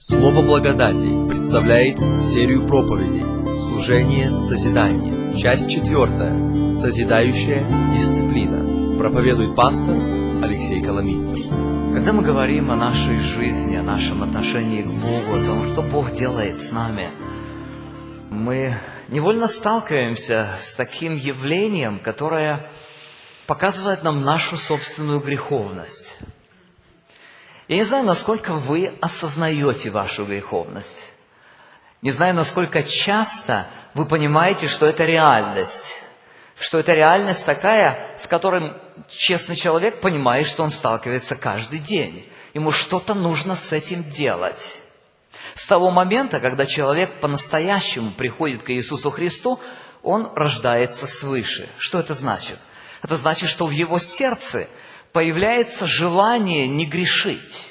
Слово благодати представляет серию проповедей «Служение созидания». Часть 4. Созидающая дисциплина. Проповедует пастор Алексей Коломийцев. Когда мы говорим о нашей жизни, о нашем отношении к Богу, о том, что Бог делает с нами, мы невольно сталкиваемся с таким явлением, которое показывает нам нашу собственную греховность. Я не знаю, насколько вы осознаете вашу греховность. Не знаю, насколько часто вы понимаете, что это реальность. Что это реальность такая, с которой честный человек понимает, что он сталкивается каждый день. Ему что-то нужно с этим делать. С того момента, когда человек по-настоящему приходит к Иисусу Христу, он рождается свыше. Что это значит? Это значит, что в его сердце появляется желание не грешить.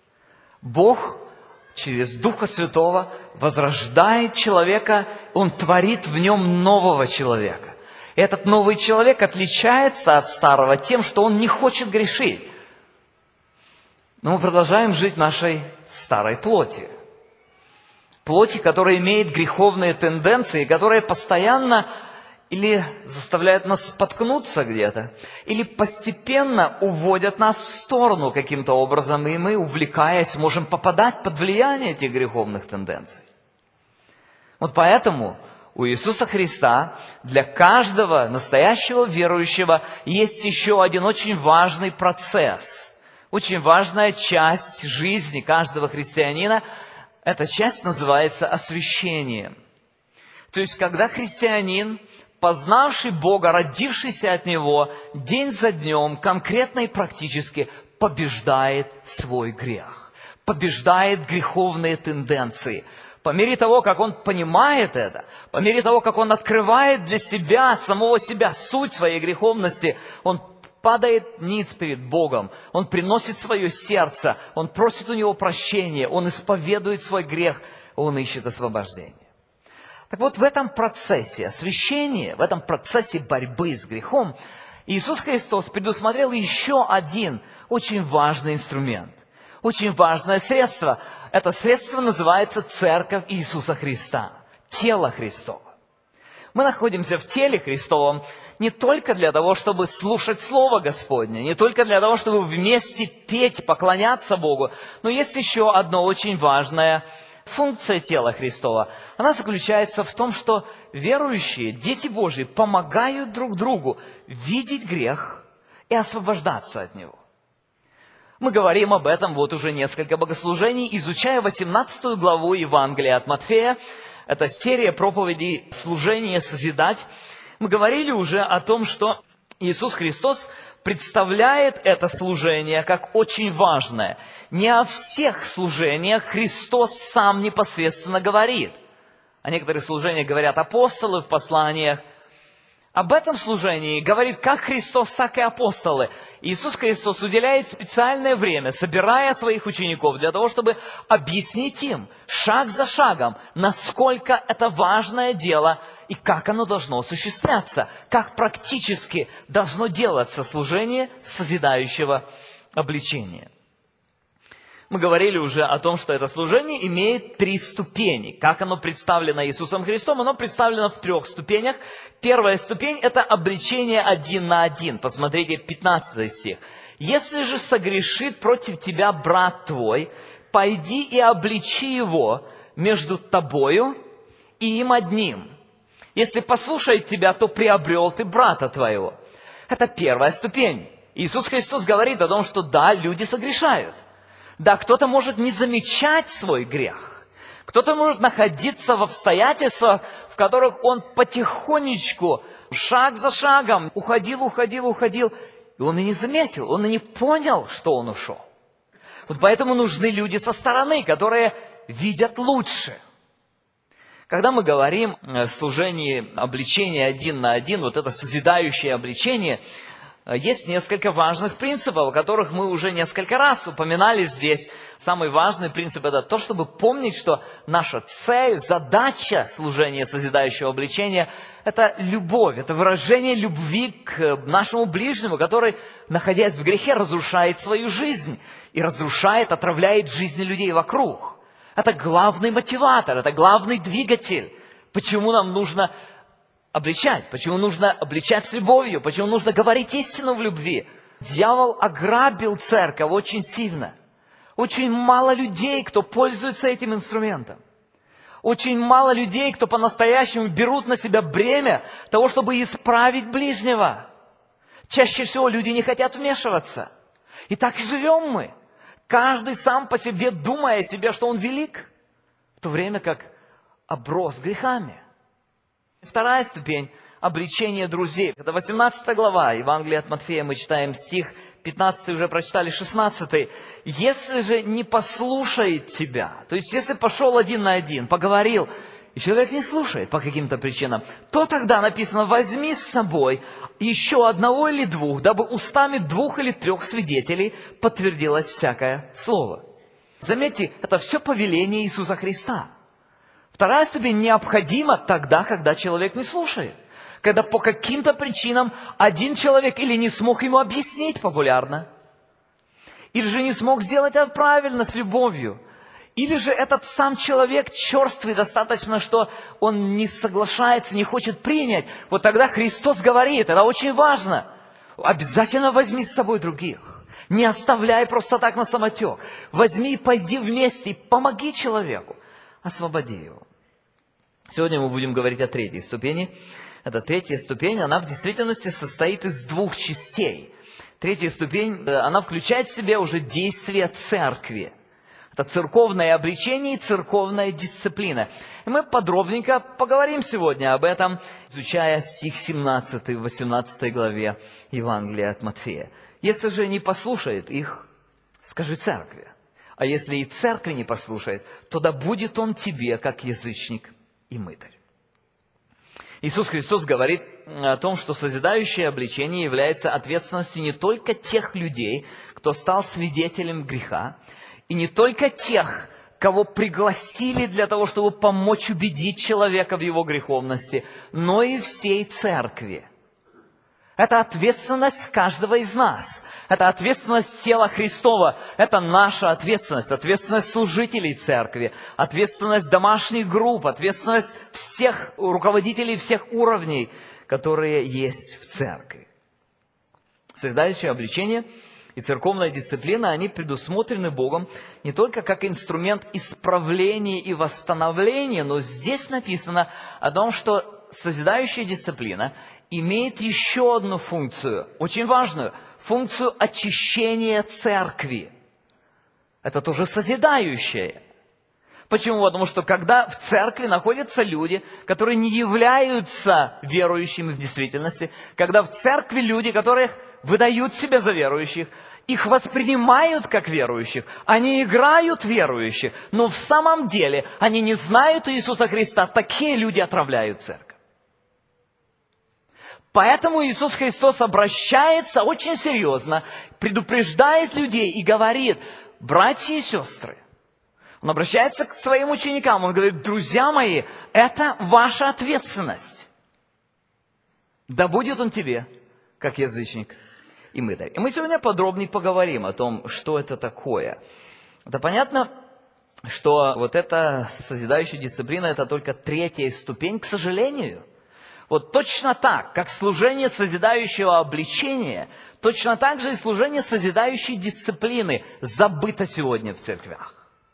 Бог через Духа Святого возрождает человека, Он творит в нем нового человека. Этот новый человек отличается от старого тем, что он не хочет грешить. Но мы продолжаем жить в нашей старой плоти. Плоти, которая имеет греховные тенденции, которая постоянно или заставляют нас споткнуться где-то, или постепенно уводят нас в сторону каким-то образом, и мы, увлекаясь, можем попадать под влияние этих греховных тенденций. Вот поэтому у Иисуса Христа для каждого настоящего верующего есть еще один очень важный процесс, очень важная часть жизни каждого христианина. Эта часть называется освящением. То есть, когда христианин, познавший Бога, родившийся от Него, день за днем, конкретно и практически побеждает свой грех, побеждает греховные тенденции. По мере того, как он понимает это, по мере того, как он открывает для себя, самого себя, суть своей греховности, он падает ниц перед Богом, он приносит свое сердце, он просит у Него прощения, он исповедует свой грех, он ищет освобождения. Так вот, в этом процессе освящения, в этом процессе борьбы с грехом, Иисус Христос предусмотрел еще один очень важный инструмент, очень важное средство. Это средство называется Церковь Иисуса Христа, тело Христово. Мы находимся в теле Христовом не только для того, чтобы слушать Слово Господне, не только для того, чтобы вместе петь, поклоняться Богу, но есть еще одно очень важное функция тела Христова. Она заключается в том, что верующие, дети Божьи, помогают друг другу видеть грех и освобождаться от него. Мы говорим об этом вот уже несколько богослужений, изучая 18 главу Евангелия от Матфея. Это серия проповедей «Служение созидать». Мы говорили уже о том, что Иисус Христос представляет это служение как очень важное. Не о всех служениях Христос сам непосредственно говорит. О некоторых служениях говорят апостолы в посланиях. Об этом служении говорит как Христос, так и апостолы. Иисус Христос уделяет специальное время, собирая своих учеников, для того, чтобы объяснить им шаг за шагом, насколько это важное дело и как оно должно осуществляться, как практически должно делаться служение созидающего обличения. Мы говорили уже о том, что это служение имеет 3 ступени. Как оно представлено Иисусом Христом? Оно представлено в 3 ступенях. Первая ступень – это обличение 1 на 1. Посмотрите, 15 стих. «Если же согрешит против тебя брат твой, пойди и обличи его между тобою и им одним. Если послушает тебя, то приобрел ты брата твоего». Это первая ступень. Иисус Христос говорит о том, что да, люди согрешают. Да, кто-то может не замечать свой грех. Кто-то может находиться в обстоятельствах, в которых он потихонечку, шаг за шагом, уходил, и он и не заметил, он и не понял, что он ушел. Вот поэтому нужны люди со стороны, которые видят лучше. Когда мы говорим о служении обличения 1 на 1, вот это созидающее обличение, есть несколько важных принципов, о которых мы уже несколько раз упоминали здесь. Самый важный принцип – это то, чтобы помнить, что наша цель, задача служения созидающего обличения – это любовь, это выражение любви к нашему ближнему, который, находясь в грехе, разрушает свою жизнь и разрушает, отравляет жизни людей вокруг. Это главный мотиватор, это главный двигатель. Почему нам нужно обличать? Почему нужно обличать с любовью? Почему нужно говорить истину в любви? Дьявол ограбил церковь очень сильно. Очень мало людей, кто пользуется этим инструментом. Очень мало людей, кто по-настоящему берут на себя бремя того, чтобы исправить ближнего. Чаще всего люди не хотят вмешиваться. И так и живем мы. Каждый сам по себе, думая о себе, что он велик, в то время как оброс грехами. Вторая ступень – обличение друзей. Это 18 глава Евангелия от Матфея, мы читаем стих 15, уже прочитали 16. «Если же не послушает тебя», то есть если пошел один на один, поговорил, и человек не слушает по каким-то причинам, то тогда написано: возьми с собой еще одного или двух, дабы устами 2 или 3 свидетелей подтвердилось всякое слово. Заметьте, это все повеление Иисуса Христа. Вторая ступень необходима тогда, когда человек не слушает. Когда по каким-то причинам один человек или не смог ему объяснить популярно, или же не смог сделать это правильно, с любовью, или же этот сам человек черствый достаточно, что он не соглашается, не хочет принять. Вот тогда Христос говорит, это очень важно, обязательно возьми с собой других. Не оставляй просто так на самотек. Возьми и пойди вместе, и помоги человеку, освободи его. Сегодня мы будем говорить о 3-й ступени. Эта 3-я ступень, она в действительности состоит из 2 частей. 3-я ступень, она включает в себя уже действие церкви. Это церковное обличение и церковная дисциплина. И мы подробненько поговорим сегодня об этом, изучая стих 17 в 18 главе Евангелия от Матфея. Если же не послушает их, скажи церкви. А если и церкви не послушает, то да будет он тебе, как язычник и мытарь. Иисус Христос говорит о том, что созидающее обличение является ответственностью не только тех людей, кто стал свидетелем греха, и не только тех, кого пригласили для того, чтобы помочь убедить человека в его греховности, но и всей церкви. Это ответственность каждого из нас. Это ответственность тела Христова. Это наша ответственность. Ответственность служителей церкви. Ответственность домашних групп. Ответственность всех руководителей всех уровней, которые есть в церкви. Созидающее обличение и церковная дисциплина, они предусмотрены Богом не только как инструмент исправления и восстановления, но здесь написано о том, что созидающая дисциплина имеет еще одну функцию, очень важную, функцию очищения церкви. Это тоже созидающее. Почему? Потому что когда в церкви находятся люди, которые не являются верующими в действительности, когда в церкви люди, которые выдают себя за верующих, их воспринимают как верующих, они играют верующих, но в самом деле они не знают Иисуса Христа, такие люди отравляют церковь. Поэтому Иисус Христос обращается очень серьезно, предупреждает людей и говорит: братья и сестры, Он обращается к своим ученикам, Он говорит: друзья мои, это ваша ответственность. Да будет он тебе, как язычник и мытарь. И мы сегодня подробнее поговорим о том, что это такое. Это понятно, что вот эта созидающая дисциплина, это только 3-я ступень, к сожалению. Вот точно так, как служение созидающего обличения, точно так же и служение созидающей дисциплины забыто сегодня в церквях.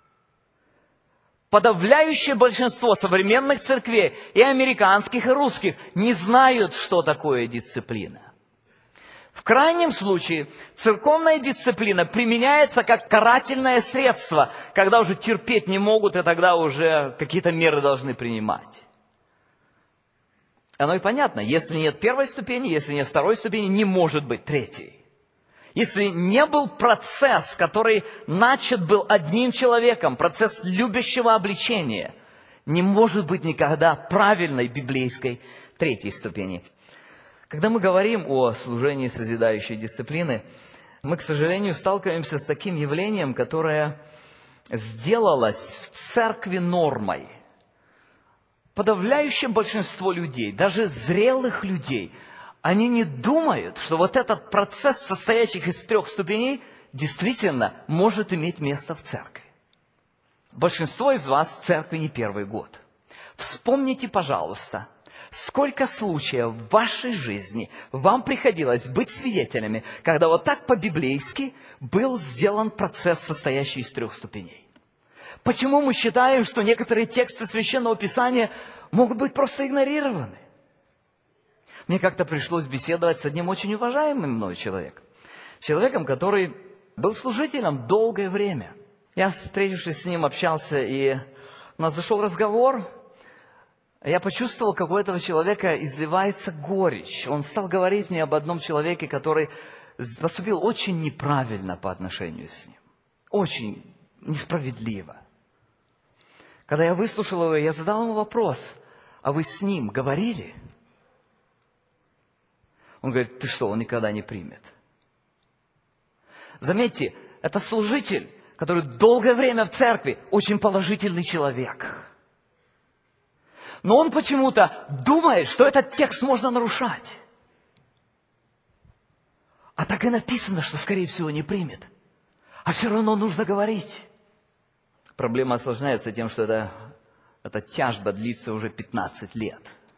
Подавляющее большинство современных церквей, и американских, и русских, не знают, что такое дисциплина. В крайнем случае, церковная дисциплина применяется как карательное средство, когда уже терпеть не могут, и тогда уже какие-то меры должны принимать. Оно и понятно, если нет 1-й ступени, если нет 2-й ступени, не может быть 3-й. Если не был процесс, который начат был одним человеком, процесс любящего обличения, не может быть никогда правильной библейской 3-й ступени. Когда мы говорим о служении созидающей дисциплины, мы, к сожалению, сталкиваемся с таким явлением, которое сделалось в церкви нормой. Подавляющее большинство людей, даже зрелых людей, они не думают, что вот этот процесс, состоящий из 3 ступеней, действительно может иметь место в церкви. Большинство из вас в церкви не первый год. Вспомните, пожалуйста, сколько случаев в вашей жизни вам приходилось быть свидетелями, когда вот так по-библейски был сделан процесс, состоящий из 3 ступеней. Почему мы считаем, что некоторые тексты Священного Писания могут быть просто игнорированы? Мне как-то пришлось беседовать с одним очень уважаемым мной человеком. Человеком, который был служителем долгое время. Я, встретившись с ним, общался, и у нас зашел разговор. Я почувствовал, как у этого человека изливается горечь. Он стал говорить мне об одном человеке, который поступил очень неправильно по отношению с ним. Очень несправедливо. Когда я выслушал его, я задал ему вопрос: а вы с ним говорили? Он говорит: ты что, он никогда не примет. Заметьте, это служитель, который долгое время в церкви, очень положительный человек. Но он почему-то думает, что этот текст можно нарушать. А так и написано, что, скорее всего, не примет. А все равно нужно говорить. Проблема осложняется тем, что эта тяжба длится уже 15 лет.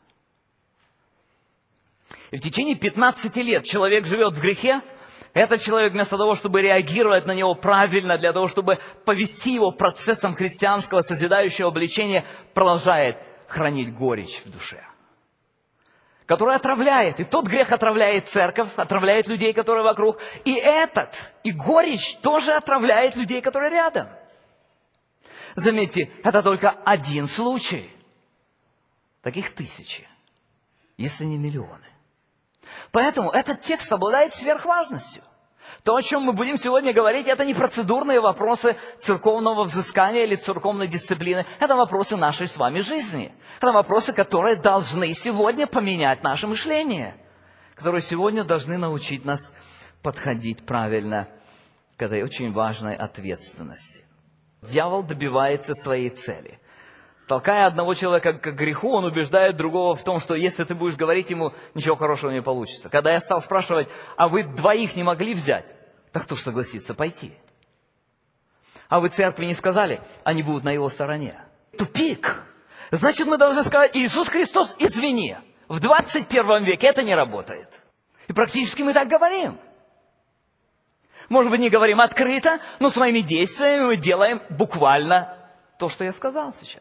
И в течение 15 лет человек живет в грехе. Этот человек вместо того, чтобы реагировать на него правильно, для того, чтобы повести его процессом христианского созидающего обличения, продолжает хранить горечь в душе, которая отравляет. И тот грех отравляет церковь, отравляет людей, которые вокруг. И горечь тоже отравляет людей, которые рядом. Заметьте, это только один случай. Таких тысячи, если не миллионы. Поэтому этот текст обладает сверхважностью. То, о чем мы будем сегодня говорить, это не процедурные вопросы церковного взыскания или церковной дисциплины. Это вопросы нашей с вами жизни. Это вопросы, которые должны сегодня поменять наше мышление. Которые сегодня должны научить нас подходить правильно к этой очень важной ответственности. Дьявол добивается своей цели. Толкая одного человека к греху, он убеждает другого в том, что если ты будешь говорить ему, ничего хорошего не получится. Когда я стал спрашивать: а вы 2 не могли взять? Так кто ж согласится пойти? А вы церкви не сказали, они будут на его стороне. Тупик. Значит, мы должны сказать: Иисус Христос, извини, в 21 веке это не работает. И практически мы так говорим. Может быть, не говорим открыто, но своими действиями мы делаем буквально то, что я сказал сейчас.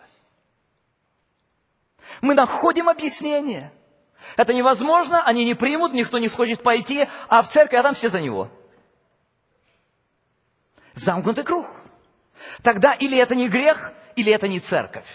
Мы находим объяснение. Это невозможно, они не примут, никто не сходит пойти, а в церкви, а там все за него. Замкнутый круг. Тогда или это не грех, или это не церковь.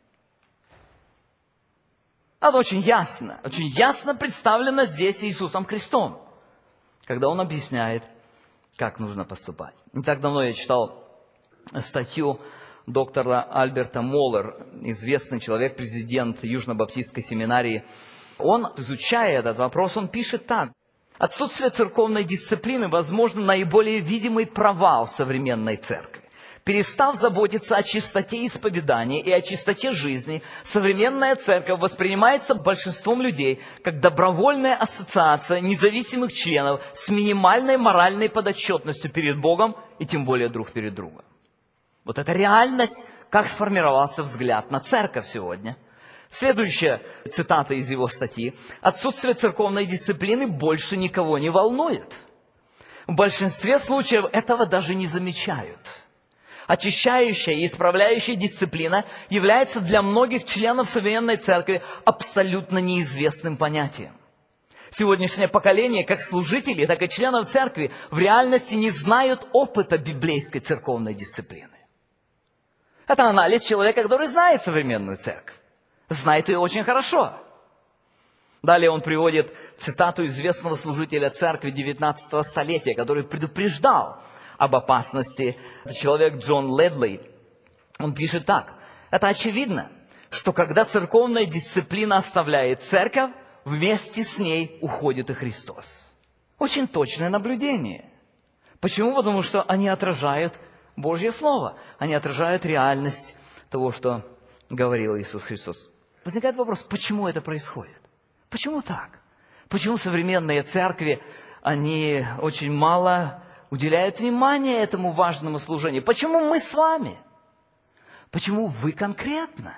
Это очень ясно представлено здесь Иисусом Христом, когда Он объясняет, как нужно поступать. Не так давно я читал статью доктора Альберта Моллер, известный человек, президент Южно-Баптистской семинарии. Он, изучая этот вопрос, он пишет так: отсутствие церковной дисциплины, возможно, наиболее видимый провал современной церкви. Перестав заботиться о чистоте исповедания и о чистоте жизни, современная церковь воспринимается большинством людей как добровольная ассоциация независимых членов с минимальной моральной подотчетностью перед Богом и тем более друг перед другом. Вот это реальность, как сформировался взгляд на церковь сегодня. Следующая цитата из его статьи: «Отсутствие церковной дисциплины больше никого не волнует. В большинстве случаев этого даже не замечают. Очищающая и исправляющая дисциплина является для многих членов современной церкви абсолютно неизвестным понятием. Сегодняшнее поколение, как служителей, так и членов церкви, в реальности не знают опыта библейской церковной дисциплины». Это анализ человека, который знает современную церковь. Знает ее очень хорошо. Далее он приводит цитату известного служителя церкви 19 столетия, который предупреждал об опасности. Это человек Джон Ледли. Он пишет так: «Это очевидно, что когда церковная дисциплина оставляет церковь, вместе с ней уходит и Христос». Очень точное наблюдение. Почему? Потому что они отражают Божье Слово. Они отражают реальность того, что говорил Иисус Христос. Возникает вопрос: почему это происходит? Почему так? Почему современные церкви, они очень мало уделяют внимания этому важному служению? Почему мы с вами Почему вы конкретно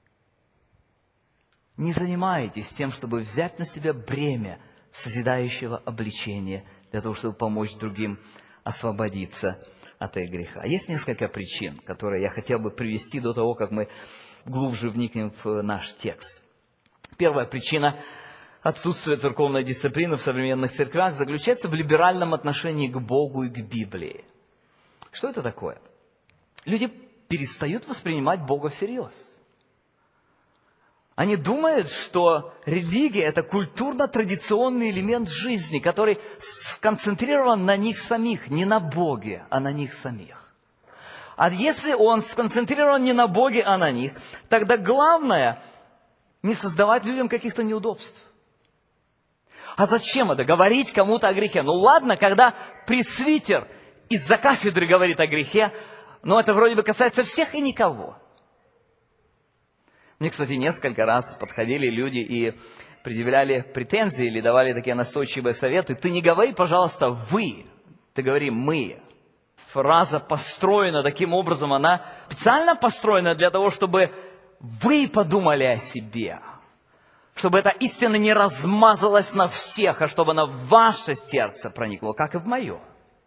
не занимаетесь тем, чтобы взять на себя бремя созидающего обличения, для того, чтобы помочь другим освободиться от их греха? Есть несколько причин, которые я хотел бы привести до того, как мы глубже вникнем в наш текст. Первая причина отсутствия церковной дисциплины в современных церквях заключается в либеральном отношении к Богу и к Библии. Что это такое? Люди перестают воспринимать Бога всерьез. Они думают, что религия – это культурно-традиционный элемент жизни, который сконцентрирован на них самих, не на Боге, а на них самих. А если он сконцентрирован не на Боге, а на них, тогда главное – не создавать людям каких-то неудобств. А зачем это? Говорить кому-то о грехе. Ну ладно, когда пресвитер из-за кафедры говорит о грехе, но это вроде бы касается всех и никого. Мне, кстати, несколько раз подходили люди и предъявляли претензии или давали такие настойчивые советы. Ты не говори, пожалуйста, «вы», ты говори «мы». Фраза построена таким образом, она специально построена для того, чтобы вы подумали о себе. Чтобы эта истина не размазалась на всех, а чтобы она в ваше сердце проникла, как и в мое.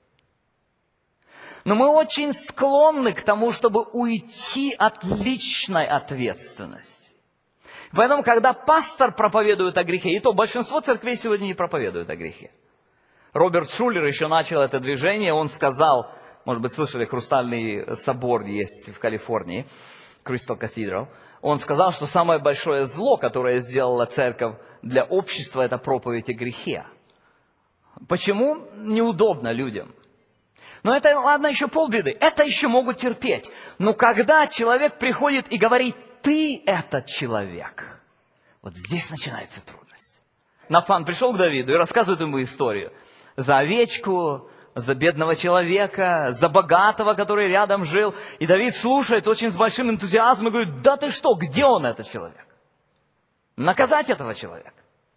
Но мы очень склонны к тому, чтобы уйти от личной ответственности. Поэтому, когда пастор проповедует о грехе, и то большинство церквей сегодня не проповедуют о грехе. Роберт Шулер еще начал это движение, он сказал, может быть, слышали, Хрустальный собор есть в Калифорнии, Crystal Cathedral, он сказал, что самое большое зло, которое сделала церковь для общества, это проповедь о грехе. Почему? Неудобно людям. Но это, ладно, еще полбеды. Это еще могут терпеть. Но когда человек приходит и говорит, ты этот человек, вот здесь начинается трудность. Нафан пришел к Давиду и рассказывает ему историю. За овечку, за бедного человека, за богатого, который рядом жил. И Давид слушает очень с большим энтузиазмом и говорит, да ты что, где он, этот человек? Наказать этого человека.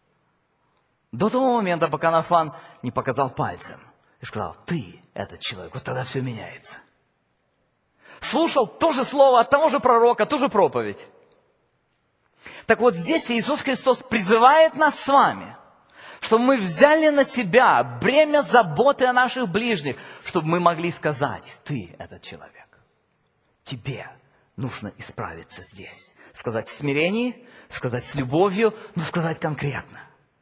До того момента, пока Нафан не показал пальцем и сказал, ты этот человек, вот тогда все меняется. Слушал то же слово от того же пророка, ту же проповедь. Так вот здесь Иисус Христос призывает нас с вами, чтобы мы взяли на себя бремя заботы о наших ближних, чтобы мы могли сказать, ты этот человек, тебе нужно исправиться здесь. Сказать в смирении, сказать с любовью, но сказать конкретно.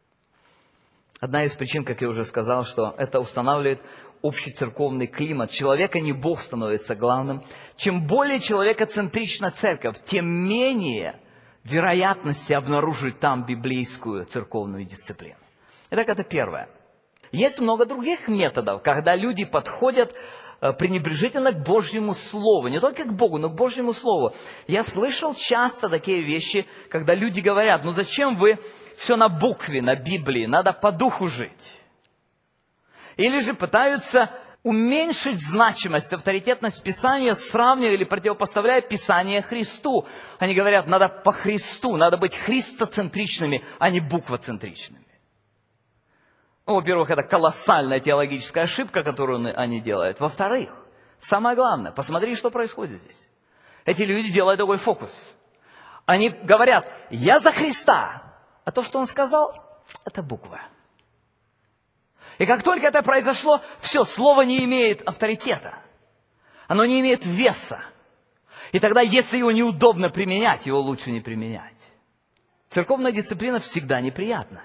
Одна из причин, как я уже сказал, что это устанавливает общий церковный климат. Человека не Бог становится главным. Чем более человекоцентрична церковь, тем менее вероятности обнаружить там библейскую церковную дисциплину. Итак, это первое. Есть много других методов, когда люди подходят пренебрежительно к Божьему Слову. Не только к Богу, но к Божьему Слову. Я слышал часто такие вещи, когда люди говорят, ну зачем вы все на букве, на Библии, надо по духу жить. Или же пытаются уменьшить значимость, авторитетность Писания, сравнивая или противопоставляя Писание Христу. Они говорят, надо по Христу, надо быть христоцентричными, а не буквоцентричными. Ну, во-первых, это колоссальная теологическая ошибка, которую они делают. Во-вторых, самое главное, посмотри, что происходит здесь. Эти люди делают такой фокус. Они говорят, я за Христа, а то, что он сказал, это буква. И как только это произошло, все, слово не имеет авторитета. Оно не имеет веса. И тогда, если его неудобно применять, его лучше не применять. Церковная дисциплина всегда неприятна.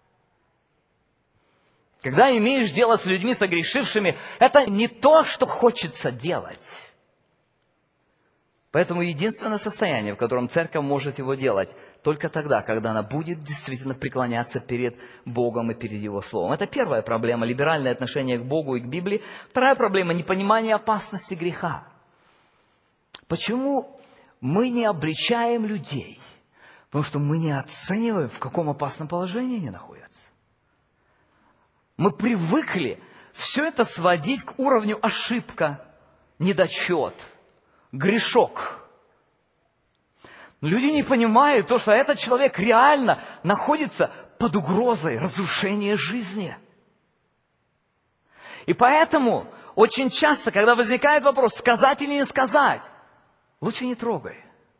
Когда имеешь дело с людьми согрешившими, это не то, что хочется делать. Поэтому единственное состояние, в котором церковь может его делать, только тогда, когда она будет действительно преклоняться перед Богом и перед Его Словом. Это первая проблема, либеральное отношение к Богу и к Библии. Вторая проблема – непонимание опасности греха. Почему мы не обличаем людей? Потому что мы не оцениваем, в каком опасном положении они находятся. Мы привыкли все это сводить к уровню ошибка, недочет, грешок. Люди не понимают то, что этот человек реально находится под угрозой разрушения жизни. И поэтому очень часто, когда возникает вопрос, сказать или не сказать, лучше не трогай.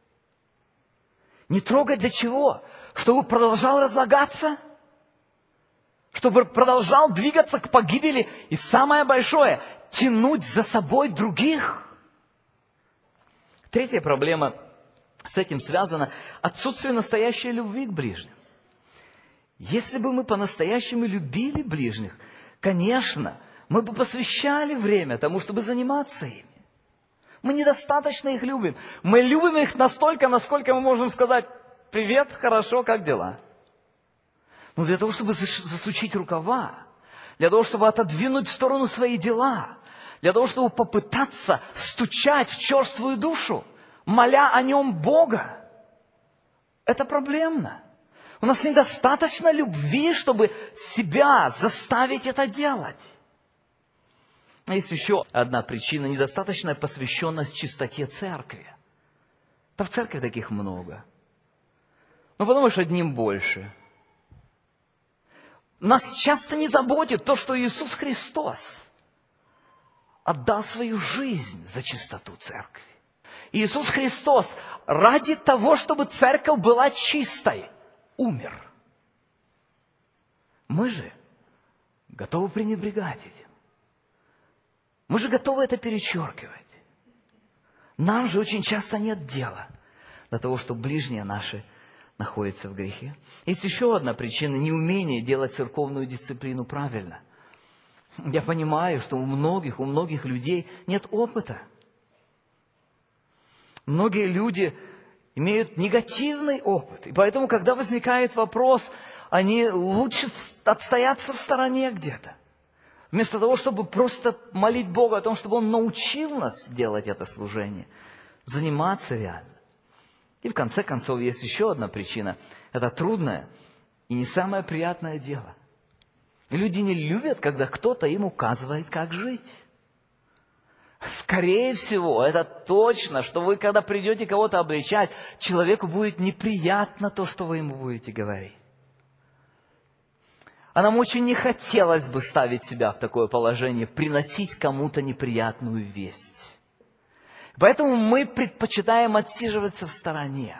Не трогай для чего? Чтобы продолжал разлагаться? Чтобы продолжал двигаться к погибели? И самое большое, тянуть за собой других? Третья проблема с этим связана – отсутствие настоящей любви к ближним. Если бы мы по-настоящему любили ближних, конечно, мы бы посвящали время тому, чтобы заниматься ими. Мы недостаточно их любим. Мы любим их настолько, насколько мы можем сказать: «Привет, хорошо, как дела?» Но для того, чтобы засучить рукава, для того, чтобы отодвинуть в сторону свои дела, для того, чтобы попытаться стучать в черствую душу, моля о нем Бога, это проблемно. У нас недостаточно любви, чтобы себя заставить это делать. Есть еще одна причина – недостаточная посвященность чистоте церкви. Да в церкви таких много. Ну, подумаешь, одним больше. Нас часто не заботит то, что Иисус Христос отдал свою жизнь за чистоту церкви. Иисус Христос ради того, чтобы церковь была чистой, умер. Мы же готовы пренебрегать этим. Мы же готовы это перечеркивать. Нам же очень часто нет дела до того, что ближние наши находятся в грехе. Есть еще одна причина – неумение делать церковную дисциплину правильно. Я понимаю, что у многих людей нет опыта. Многие люди имеют негативный опыт. И поэтому, когда возникает вопрос, они лучше отстояться в стороне где-то. Вместо того, чтобы просто молить Бога о том, чтобы Он научил нас делать это служение, заниматься реально. И в конце концов, есть еще одна причина. Это трудное и не самое приятное дело. Люди не любят, когда кто-то им указывает, как жить. Скорее всего, это точно, что вы, когда придете кого-то обличать, человеку будет неприятно то, что вы ему будете говорить. А нам очень не хотелось бы ставить себя в такое положение, приносить кому-то неприятную весть. Поэтому мы предпочитаем отсиживаться в стороне,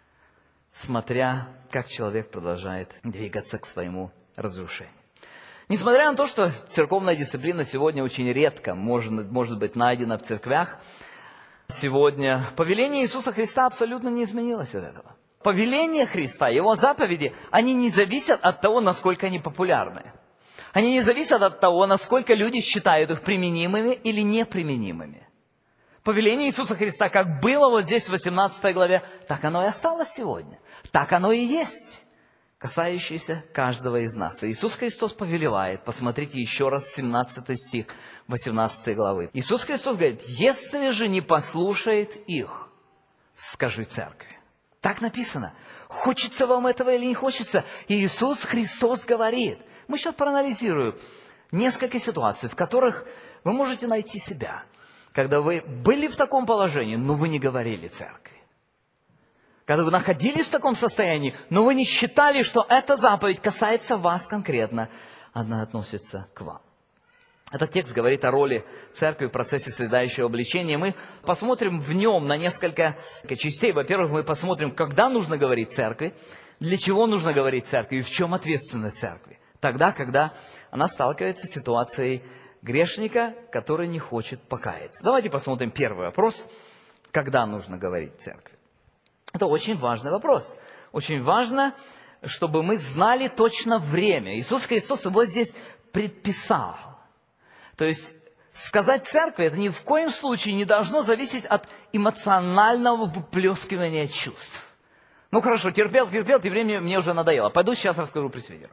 смотря, как человек продолжает двигаться к своему разрушению. Несмотря на то, что церковная дисциплина сегодня очень редко может быть найдена в церквях, сегодня повеление Иисуса Христа абсолютно не изменилось от этого. Повеление Христа, Его заповеди, они не зависят от того, насколько они популярны. Они не зависят от того, насколько люди считают их применимыми или неприменимыми. Повеление Иисуса Христа, как было вот здесь в 18 главе, так оно и осталось сегодня. Так оно и есть, касающееся каждого из нас. И Иисус Христос повелевает, посмотрите еще раз 17 стих 18 главы. Иисус Христос говорит: «Если же не послушает их, скажи церкви». Так написано. Хочется вам этого или не хочется? И Иисус Христос говорит. Мы сейчас проанализируем несколько ситуаций, в которых вы можете найти себя. Когда вы были в таком положении, но вы не говорили церкви. Когда вы находились в таком состоянии, но вы не считали, что эта заповедь касается вас конкретно, она относится к вам. Этот текст говорит о роли церкви в процессе созидающего обличения. Мы посмотрим в нем на несколько частей. Во-первых, мы посмотрим, когда нужно говорить церкви, для чего нужно говорить церкви и в чем ответственность церкви. Тогда, когда она сталкивается с ситуацией грешника, который не хочет покаяться. Давайте посмотрим первый вопрос. Когда нужно говорить церкви? Это очень важный вопрос. Очень важно, чтобы мы знали точно время. Иисус Христос его здесь предписал. То есть сказать церкви, это ни в коем случае не должно зависеть от эмоционального выплескивания чувств. Ну хорошо, терпел, и время мне уже надоело. Пойду сейчас расскажу пресвитеру.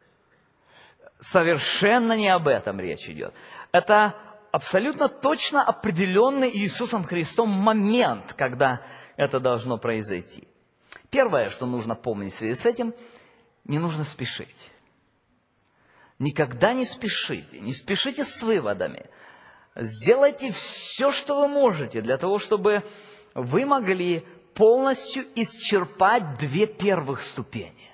Совершенно не об этом речь идет. Это абсолютно точно определенный Иисусом Христом момент, когда это должно произойти. Первое, что нужно помнить в связи с этим, не нужно спешить. Никогда не спешите с выводами. Сделайте все, что вы можете, для того, чтобы вы могли полностью исчерпать две первых ступени.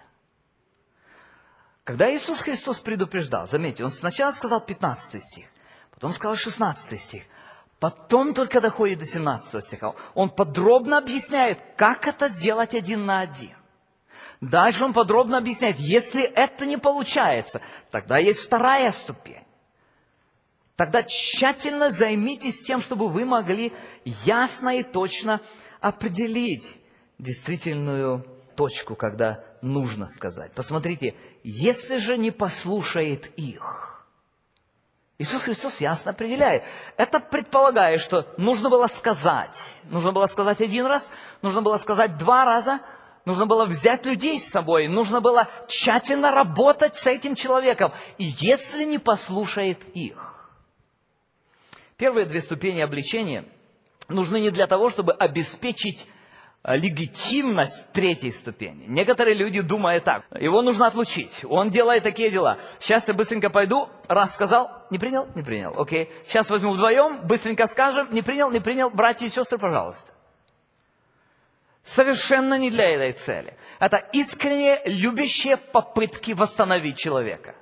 Когда Иисус Христос предупреждал, заметьте, Он сначала сказал 15 стих, потом сказал 16 стих. Потом только доходит до 17 стиха. Он подробно объясняет, как это сделать один на один. Дальше он подробно объясняет, если это не получается, тогда есть вторая ступень. Тогда тщательно займитесь тем, чтобы вы могли ясно и точно определить действительную точку, когда нужно сказать. Посмотрите, если же не послушает их. Иисус Христос ясно определяет. Это предполагает, что нужно было сказать. Нужно было сказать один раз, нужно было сказать 2 раза, нужно было взять людей с собой, нужно было тщательно работать с этим человеком. И если не послушает их. Первые 2 ступени обличения нужны не для того, чтобы обеспечить легитимность 3-й ступени. Некоторые люди думают так: его нужно отлучить, он делает такие дела. Сейчас я быстренько пойду, раз сказал, не принял, не принял, окей. Сейчас возьму вдвоем, быстренько скажем, не принял, братья и сестры, пожалуйста. Совершенно не для этой цели. Это искренне любящие попытки восстановить человека.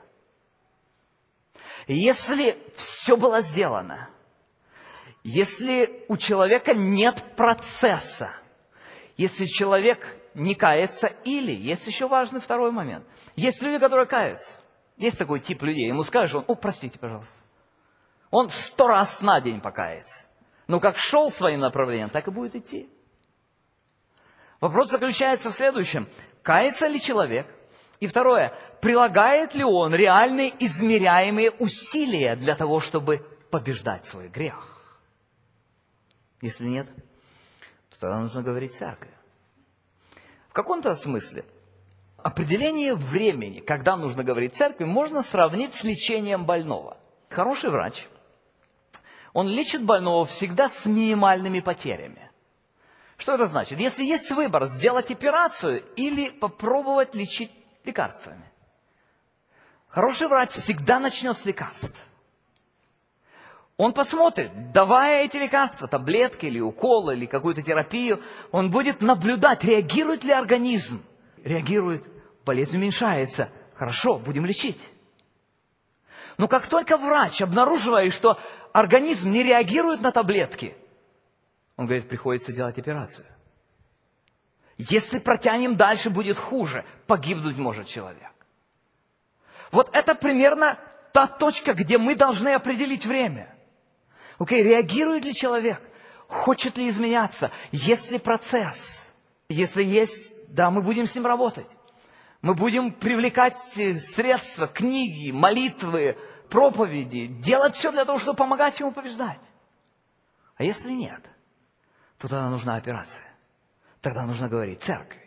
Если все было сделано, если у человека нет процесса, если человек не кается, или, есть еще важный второй момент, есть люди, которые каются. Есть такой тип людей, ему скажешь, он: простите, пожалуйста. Он 100 раз на день покается. Но как шел своим направлением, так и будет идти. Вопрос заключается в следующем: кается ли человек? И второе, прилагает ли он реальные измеряемые усилия для того, чтобы побеждать свой грех? Если нет, то тогда нужно говорить церкви. В каком-то смысле определение времени, когда нужно говорить церкви, можно сравнить с лечением больного. Хороший врач, он лечит больного всегда с минимальными потерями. Что это значит? Если есть выбор сделать операцию или попробовать лечить лекарствами, хороший врач всегда начнет с лекарств. Он посмотрит, давая эти лекарства, таблетки или уколы, или какую-то терапию, он будет наблюдать, реагирует ли организм. Реагирует, болезнь уменьшается. Хорошо, будем лечить. Но как только врач обнаруживает, что организм не реагирует на таблетки, он говорит, приходится делать операцию. Если протянем дальше, будет хуже, погибнуть может человек. Вот это примерно та точка, где мы должны определить время. Окей, реагирует ли человек? Хочет ли изменяться? Есть ли процесс? Если есть, да, мы будем с ним работать. Мы будем привлекать средства, книги, молитвы, проповеди, делать все для того, чтобы помогать ему побеждать. А если нет, то тогда нужна операция. Тогда нужно говорить церкви.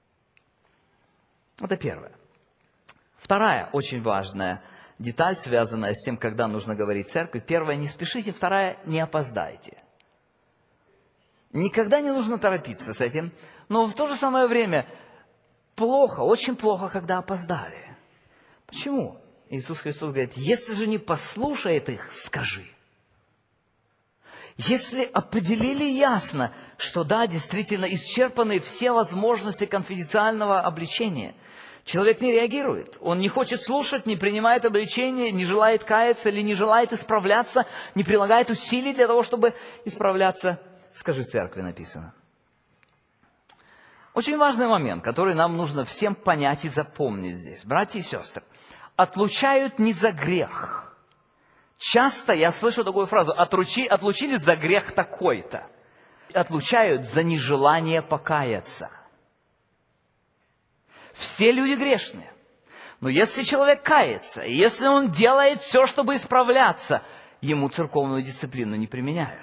Это первое. Вторая очень важная деталь, связанная с тем, когда нужно говорить церкви. Первая, не спешите. Вторая, не опоздайте. Никогда не нужно торопиться с этим, но в то же самое время плохо, очень плохо, когда опоздали. Почему? Иисус Христос говорит, если же не послушает их, скажи. Если определили ясно, что да, действительно исчерпаны все возможности конфиденциального обличения, человек не реагирует, он не хочет слушать, не принимает обличение, не желает каяться или не желает исправляться, не прилагает усилий для того, чтобы исправляться, скажи церкви, написано. Очень важный момент, который нам нужно всем понять и запомнить здесь. Братья и сестры, отлучают не за грех. Часто я слышу такую фразу, отлучили за грех такой-то. Отлучают за нежелание покаяться. Все люди грешные. Но если человек кается, если он делает все, чтобы исправляться, ему церковную дисциплину не применяют.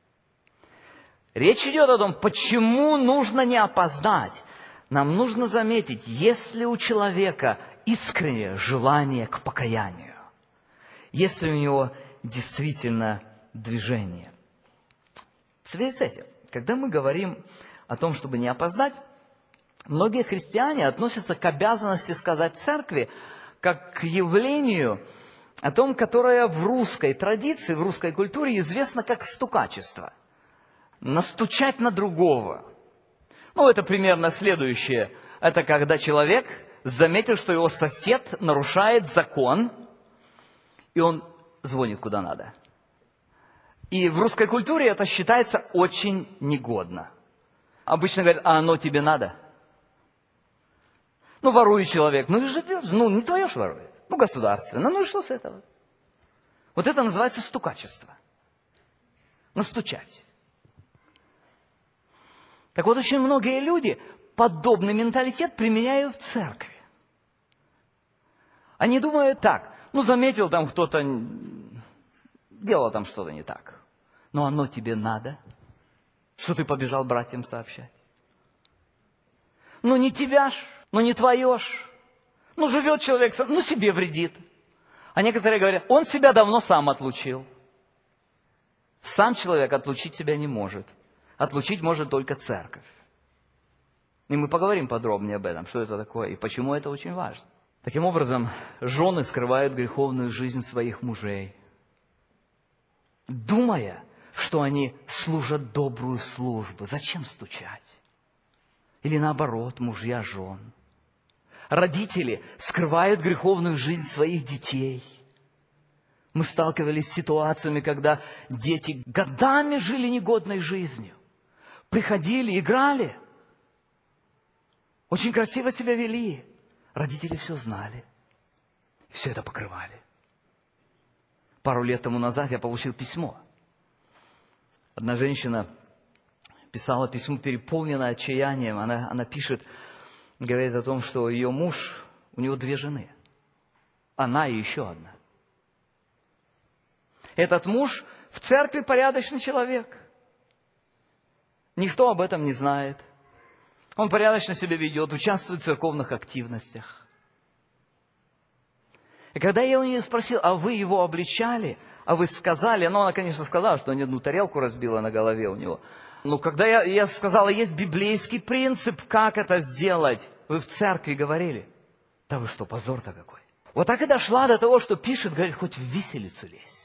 Речь идет о том, почему нужно не опоздать. Нам нужно заметить, есть ли у человека искреннее желание к покаянию. Есть ли у него действительно движение. В связи с этим, когда мы говорим о том, чтобы не опоздать, многие христиане относятся к обязанности сказать церкви как к явлению, о том, которое в русской традиции, в русской культуре известно как стукачество. Настучать на другого. Это примерно следующее. Это когда человек заметил, что его сосед нарушает закон, и он звонит куда надо. И в русской культуре это считается очень негодно. Обычно говорят, а оно тебе надо? Ну, ворует человек, ну и живет, ну не твое ж ворует, ну государственно, ну и что с этого? Вот это называется стукачество. Настучать. Так вот, очень многие люди подобный менталитет применяют в церкви. Они думают так, ну заметил там кто-то, делал там что-то не так. Но оно тебе надо, что ты побежал братьям сообщать. Ну не тебя ж, ну не твое ж. Ну живет человек, ну себе вредит. А некоторые говорят, он себя давно сам отлучил. Сам человек отлучить себя не может. Отлучить может только церковь. И мы поговорим подробнее об этом, что это такое и почему это очень важно. Таким образом, жены скрывают греховную жизнь своих мужей, думая, что они служат добрую службу. Зачем стучать? Или наоборот, мужья жен. Родители скрывают греховную жизнь своих детей. Мы сталкивались с ситуациями, когда дети годами жили негодной жизнью. Приходили, играли. Очень красиво себя вели. Родители все знали. Все это покрывали. Пару лет тому назад я получил письмо. Одна женщина писала письмо, переполненное отчаянием. Она пишет, говорит о том, что ее муж, у него 2 жены. Она и еще одна. Этот муж в церкви порядочный человек. Никто об этом не знает. Он порядочно себя ведет, участвует в церковных активностях. И когда я у нее спросил, а вы его обличали? А вы сказали? Ну, она, конечно, сказала, что они одну тарелку разбила на голове у него. Но когда я сказал, есть библейский принцип, как это сделать, вы в церкви говорили. Да вы что, позор-то какой. Вот так и дошла до того, что пишет, говорит, хоть в виселицу лезь.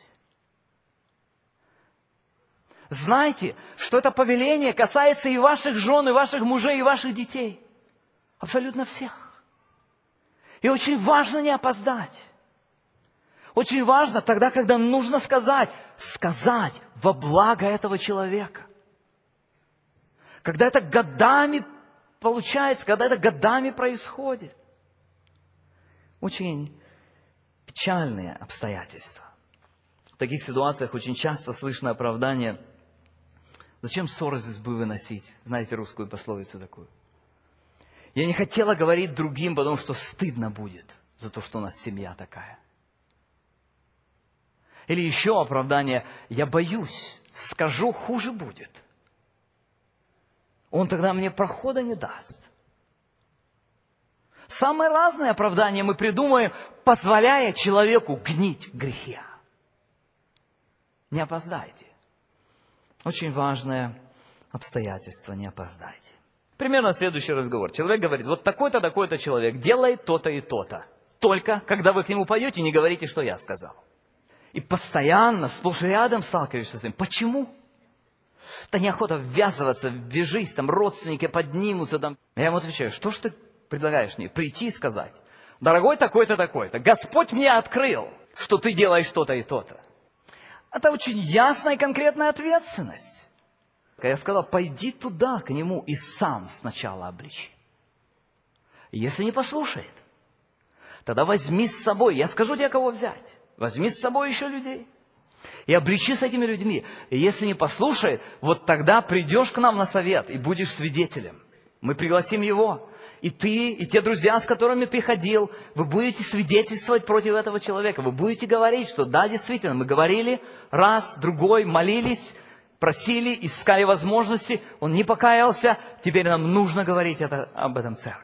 Знайте, что это повеление касается и ваших жен, и ваших мужей, и ваших детей. Абсолютно всех. И очень важно не опоздать. Очень важно тогда, когда нужно сказать во благо этого человека. Когда это годами получается, когда это годами происходит. Очень печальные обстоятельства. В таких ситуациях очень часто слышно оправдание: зачем ссоры из избы выносить? Знаете русскую пословицу такую. Я не хотела говорить другим, потому что стыдно будет за то, что у нас семья такая. Или еще оправдание: я боюсь, скажу, хуже будет. Он тогда мне прохода не даст. Самые разные оправдания мы придумаем, позволяя человеку гнить в грехе. Не опоздайте. Очень важное обстоятельство, не опоздайте. Примерно следующий разговор. Человек говорит, вот такой-то, такой-то человек делает то-то и то-то. Только, когда вы к нему поете, не говорите, что я сказал. И постоянно, сплошь и рядом сталкиваешься с этим. Почему? Да неохота ввязываться, вяжись, там родственники поднимутся. Там. Я ему отвечаю, что ж ты предлагаешь мне? Прийти и сказать, дорогой такой-то, такой-то, Господь мне открыл, что ты делаешь то-то и то-то. Это очень ясная и конкретная ответственность. Я сказал, пойди туда, к нему, и сам сначала обличи. Если не послушает, тогда возьми с собой, я скажу тебе, кого взять, возьми с собой еще людей. И обличи с этими людьми. И если не послушает, вот тогда придешь к нам на совет и будешь свидетелем. Мы пригласим его. И ты, и те друзья, с которыми ты ходил, вы будете свидетельствовать против этого человека. Вы будете говорить, что да, действительно, мы говорили раз, другой, молились, просили, искали возможности, он не покаялся, теперь нам нужно говорить об этом в церкви.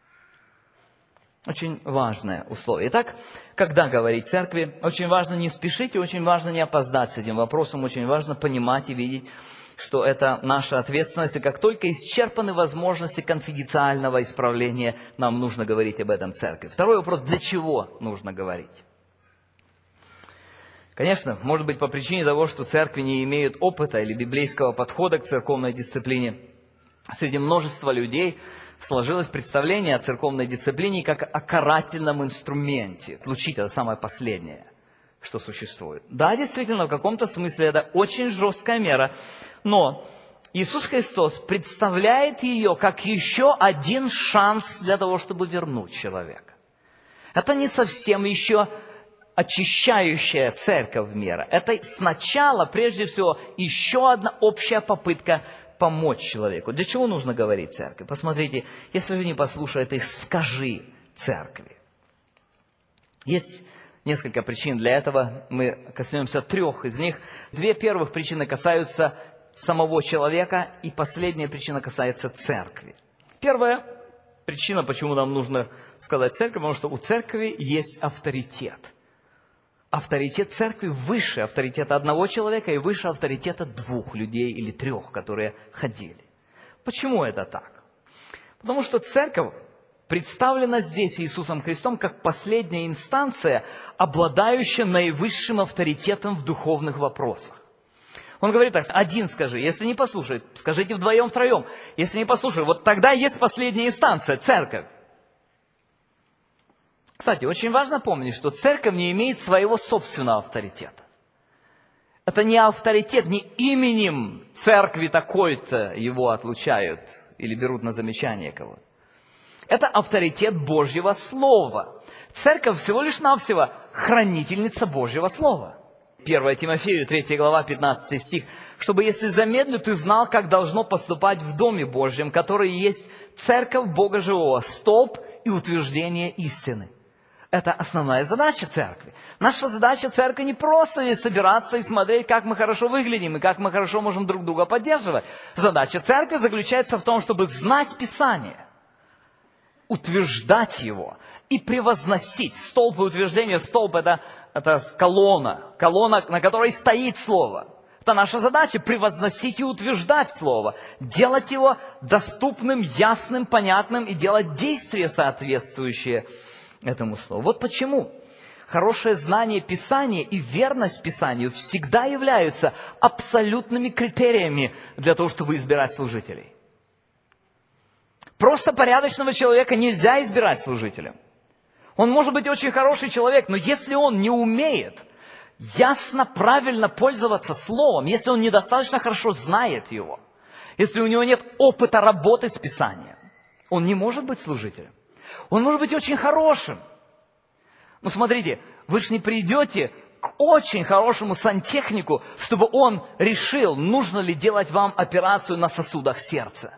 Очень важное условие. Итак, когда говорить в церкви, очень важно не спешить и очень важно не опоздать с этим вопросом, очень важно понимать и видеть, что это наша ответственность, и как только исчерпаны возможности конфиденциального исправления, нам нужно говорить об этом в церкви. Второй вопрос, для чего нужно говорить? Конечно, может быть, по причине того, что церкви не имеют опыта или библейского подхода к церковной дисциплине. Среди множества людей сложилось представление о церковной дисциплине как о карательном инструменте. Отлучить — это самое последнее. что существует. Да, действительно, в каком-то смысле это очень жесткая мера, но Иисус Христос представляет ее как еще один шанс для того, чтобы вернуть человека. Это не совсем еще очищающая церковь мира. Это сначала, прежде всего, еще одна общая попытка помочь человеку. Для чего нужно говорить церкви? Посмотрите, если же не послушает их, скажи церкви. Есть несколько причин для этого. Мы коснемся 3 из них. 2 первых причины касаются самого человека, и последняя причина касается церкви. Первая причина, почему нам нужно сказать церкви, потому что у церкви есть авторитет. Авторитет церкви выше авторитета одного человека и выше авторитета 2 людей или 3, которые ходили. Почему это так? Потому что церковь представлена здесь Иисусом Христом как последняя инстанция, обладающая наивысшим авторитетом в духовных вопросах. Он говорит так: один скажи, если не послушает, скажите вдвоем, втроем. Если не послушает, вот тогда есть последняя инстанция, церковь. Кстати, очень важно помнить, что церковь не имеет своего собственного авторитета. Это не авторитет, не именем церкви такой-то его отлучают или берут на замечание кого-то. Это авторитет Божьего Слова. Церковь всего лишь навсего хранительница Божьего Слова. 1 Тимофею, 3 глава, 15 стих. «Чтобы, если замедлю, ты знал, как должно поступать в Доме Божьем, который есть церковь Бога Живого, столб и утверждение истины». Это основная задача церкви. Наша задача церкви не просто здесь собираться и смотреть, как мы хорошо выглядим и как мы хорошо можем друг друга поддерживать. Задача церкви заключается в том, чтобы знать Писание, утверждать его и превозносить. Столб и утверждение, столб это колонна, на которой стоит Слово. Это наша задача — превозносить и утверждать Слово, делать его доступным, ясным, понятным и делать действия, соответствующие этому Слову. Вот почему хорошее знание Писания и верность Писанию всегда являются абсолютными критериями для того, чтобы избирать служителей. Просто порядочного человека нельзя избирать служителем. Он может быть очень хороший человек, но если он не умеет ясно, правильно пользоваться Словом, если он недостаточно хорошо знает его, если у него нет опыта работы с Писанием, он не может быть служителем. Он может быть очень хорошим. Но смотрите, вы же не придете к очень хорошему сантехнику, чтобы он решил, нужно ли делать вам операцию на сосудах сердца.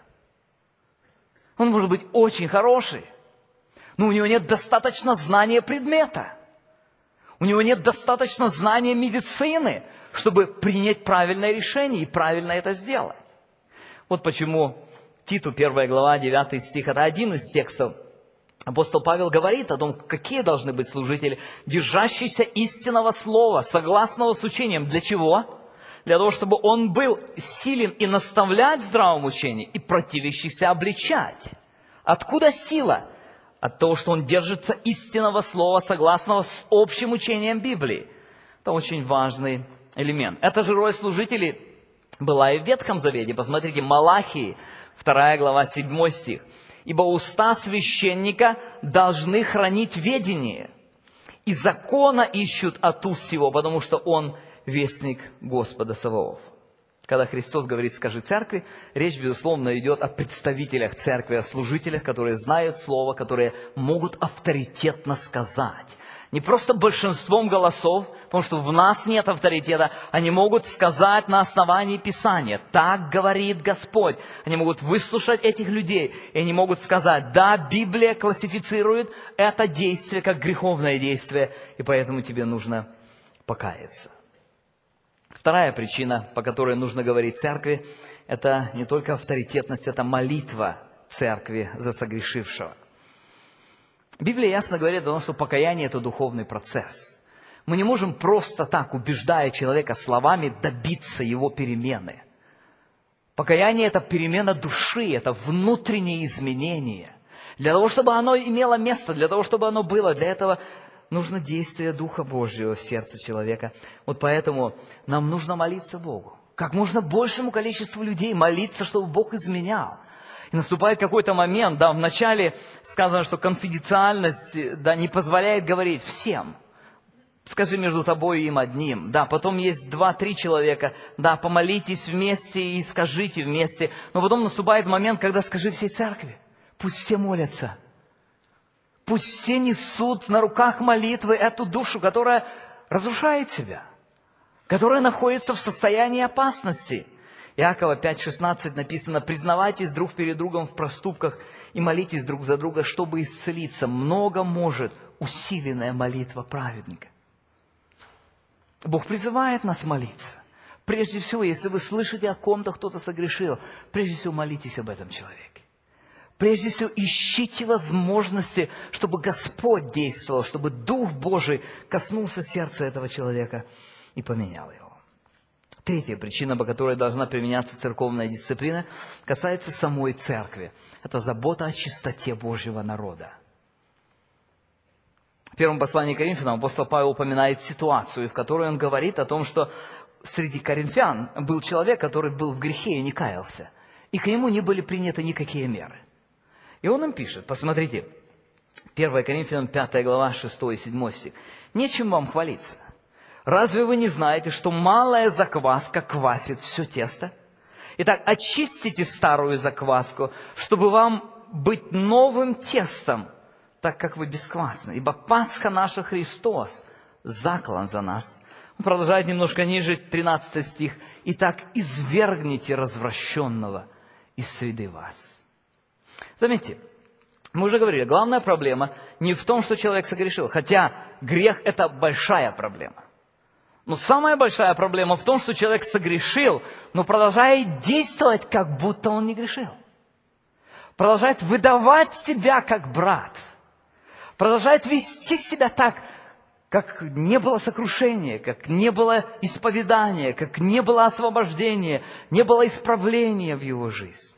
Он может быть очень хороший, но у него нет достаточно знания предмета. У него нет достаточно знания медицины, чтобы принять правильное решение и правильно это сделать. Вот почему Титу, 1 глава, 9 стих, это один из текстов. Апостол Павел говорит о том, какие должны быть служители, держащиеся истинного слова, согласного с учением. Для чего? Для того, чтобы он был силен и наставлять в здравом учении, и противящихся обличать. Откуда сила? От того, что он держится истинного слова, согласного с общим учением Библии. Это очень важный элемент. Эта же роль служителей была и в Ветхом Завете. Посмотрите, Малахии, 2 глава, 7 стих. «Ибо уста священника должны хранить ведение, и закона ищут от уст его, потому что он вестник Господа Саваоф». Когда Христос говорит «скажи церкви», речь, безусловно, идет о представителях церкви, о служителях, которые знают Слово, которые могут авторитетно сказать. Не просто большинством голосов, потому что в нас нет авторитета, они могут сказать на основании Писания. Так говорит Господь. Они могут выслушать этих людей, и они могут сказать: да, Библия классифицирует это действие как греховное действие, и поэтому тебе нужно покаяться. Вторая причина, по которой нужно говорить церкви, это не только авторитетность, это молитва церкви за согрешившего. Библия ясно говорит о том, что покаяние – это духовный процесс. Мы не можем просто так, убеждая человека словами, добиться его перемены. Покаяние – это перемена души, это внутреннее изменение. Для того, чтобы оно имело место, для того, чтобы оно было, для этого нужно действие Духа Божьего в сердце человека. Вот поэтому нам нужно молиться Богу. Как можно большему количеству людей молиться, чтобы Бог изменял. И наступает какой-то момент, да, вначале сказано, что конфиденциальность, да, не позволяет говорить всем. скажи между тобой и им одним. Да, потом есть 2-3 человека. Да, помолитесь вместе и скажите вместе. Но потом наступает момент, когда скажи всей церкви. Пусть все молятся. Пусть все несут на руках молитвы эту душу, которая разрушает себя, которая находится в состоянии опасности. Иакова 5:16 написано: «Признавайтесь друг перед другом в проступках и молитесь друг за друга, чтобы исцелиться. Много может усиленная молитва праведника». Бог призывает нас молиться. Прежде всего, если вы слышите о ком-то, кто-то согрешил, прежде всего молитесь об этом человеке. Прежде всего, ищите возможности, чтобы Господь действовал, чтобы Дух Божий коснулся сердца этого человека и поменял его. Третья причина, по которой должна применяться церковная дисциплина, касается самой церкви. Это забота о чистоте Божьего народа. В первом послании к Коринфянам апостол Павел упоминает ситуацию, в которой он говорит о том, что среди коринфян был человек, который был в грехе и не каялся, и к нему не были приняты никакие меры. И он им пишет, посмотрите, 1 Коринфянам 5 глава, 6 и 7 стих. «Нечем вам хвалиться. Разве вы не знаете, что малая закваска квасит все тесто? Итак, очистите старую закваску, чтобы вам быть новым тестом, так как вы бесквасны. Ибо Пасха наша Христос, заклан за нас». Он продолжает немножко ниже, 13 стих. «Итак, извергните развращенного из среды вас». Заметьте, мы уже говорили, главная проблема не в том, что человек согрешил, хотя грех – это большая проблема. Но самая большая проблема в том, что человек согрешил, но продолжает действовать, как будто он не грешил. Продолжает выдавать себя как брат. Продолжает вести себя так, как не было сокрушения, как не было исповедания, как не было освобождения, не было исправления в его жизни.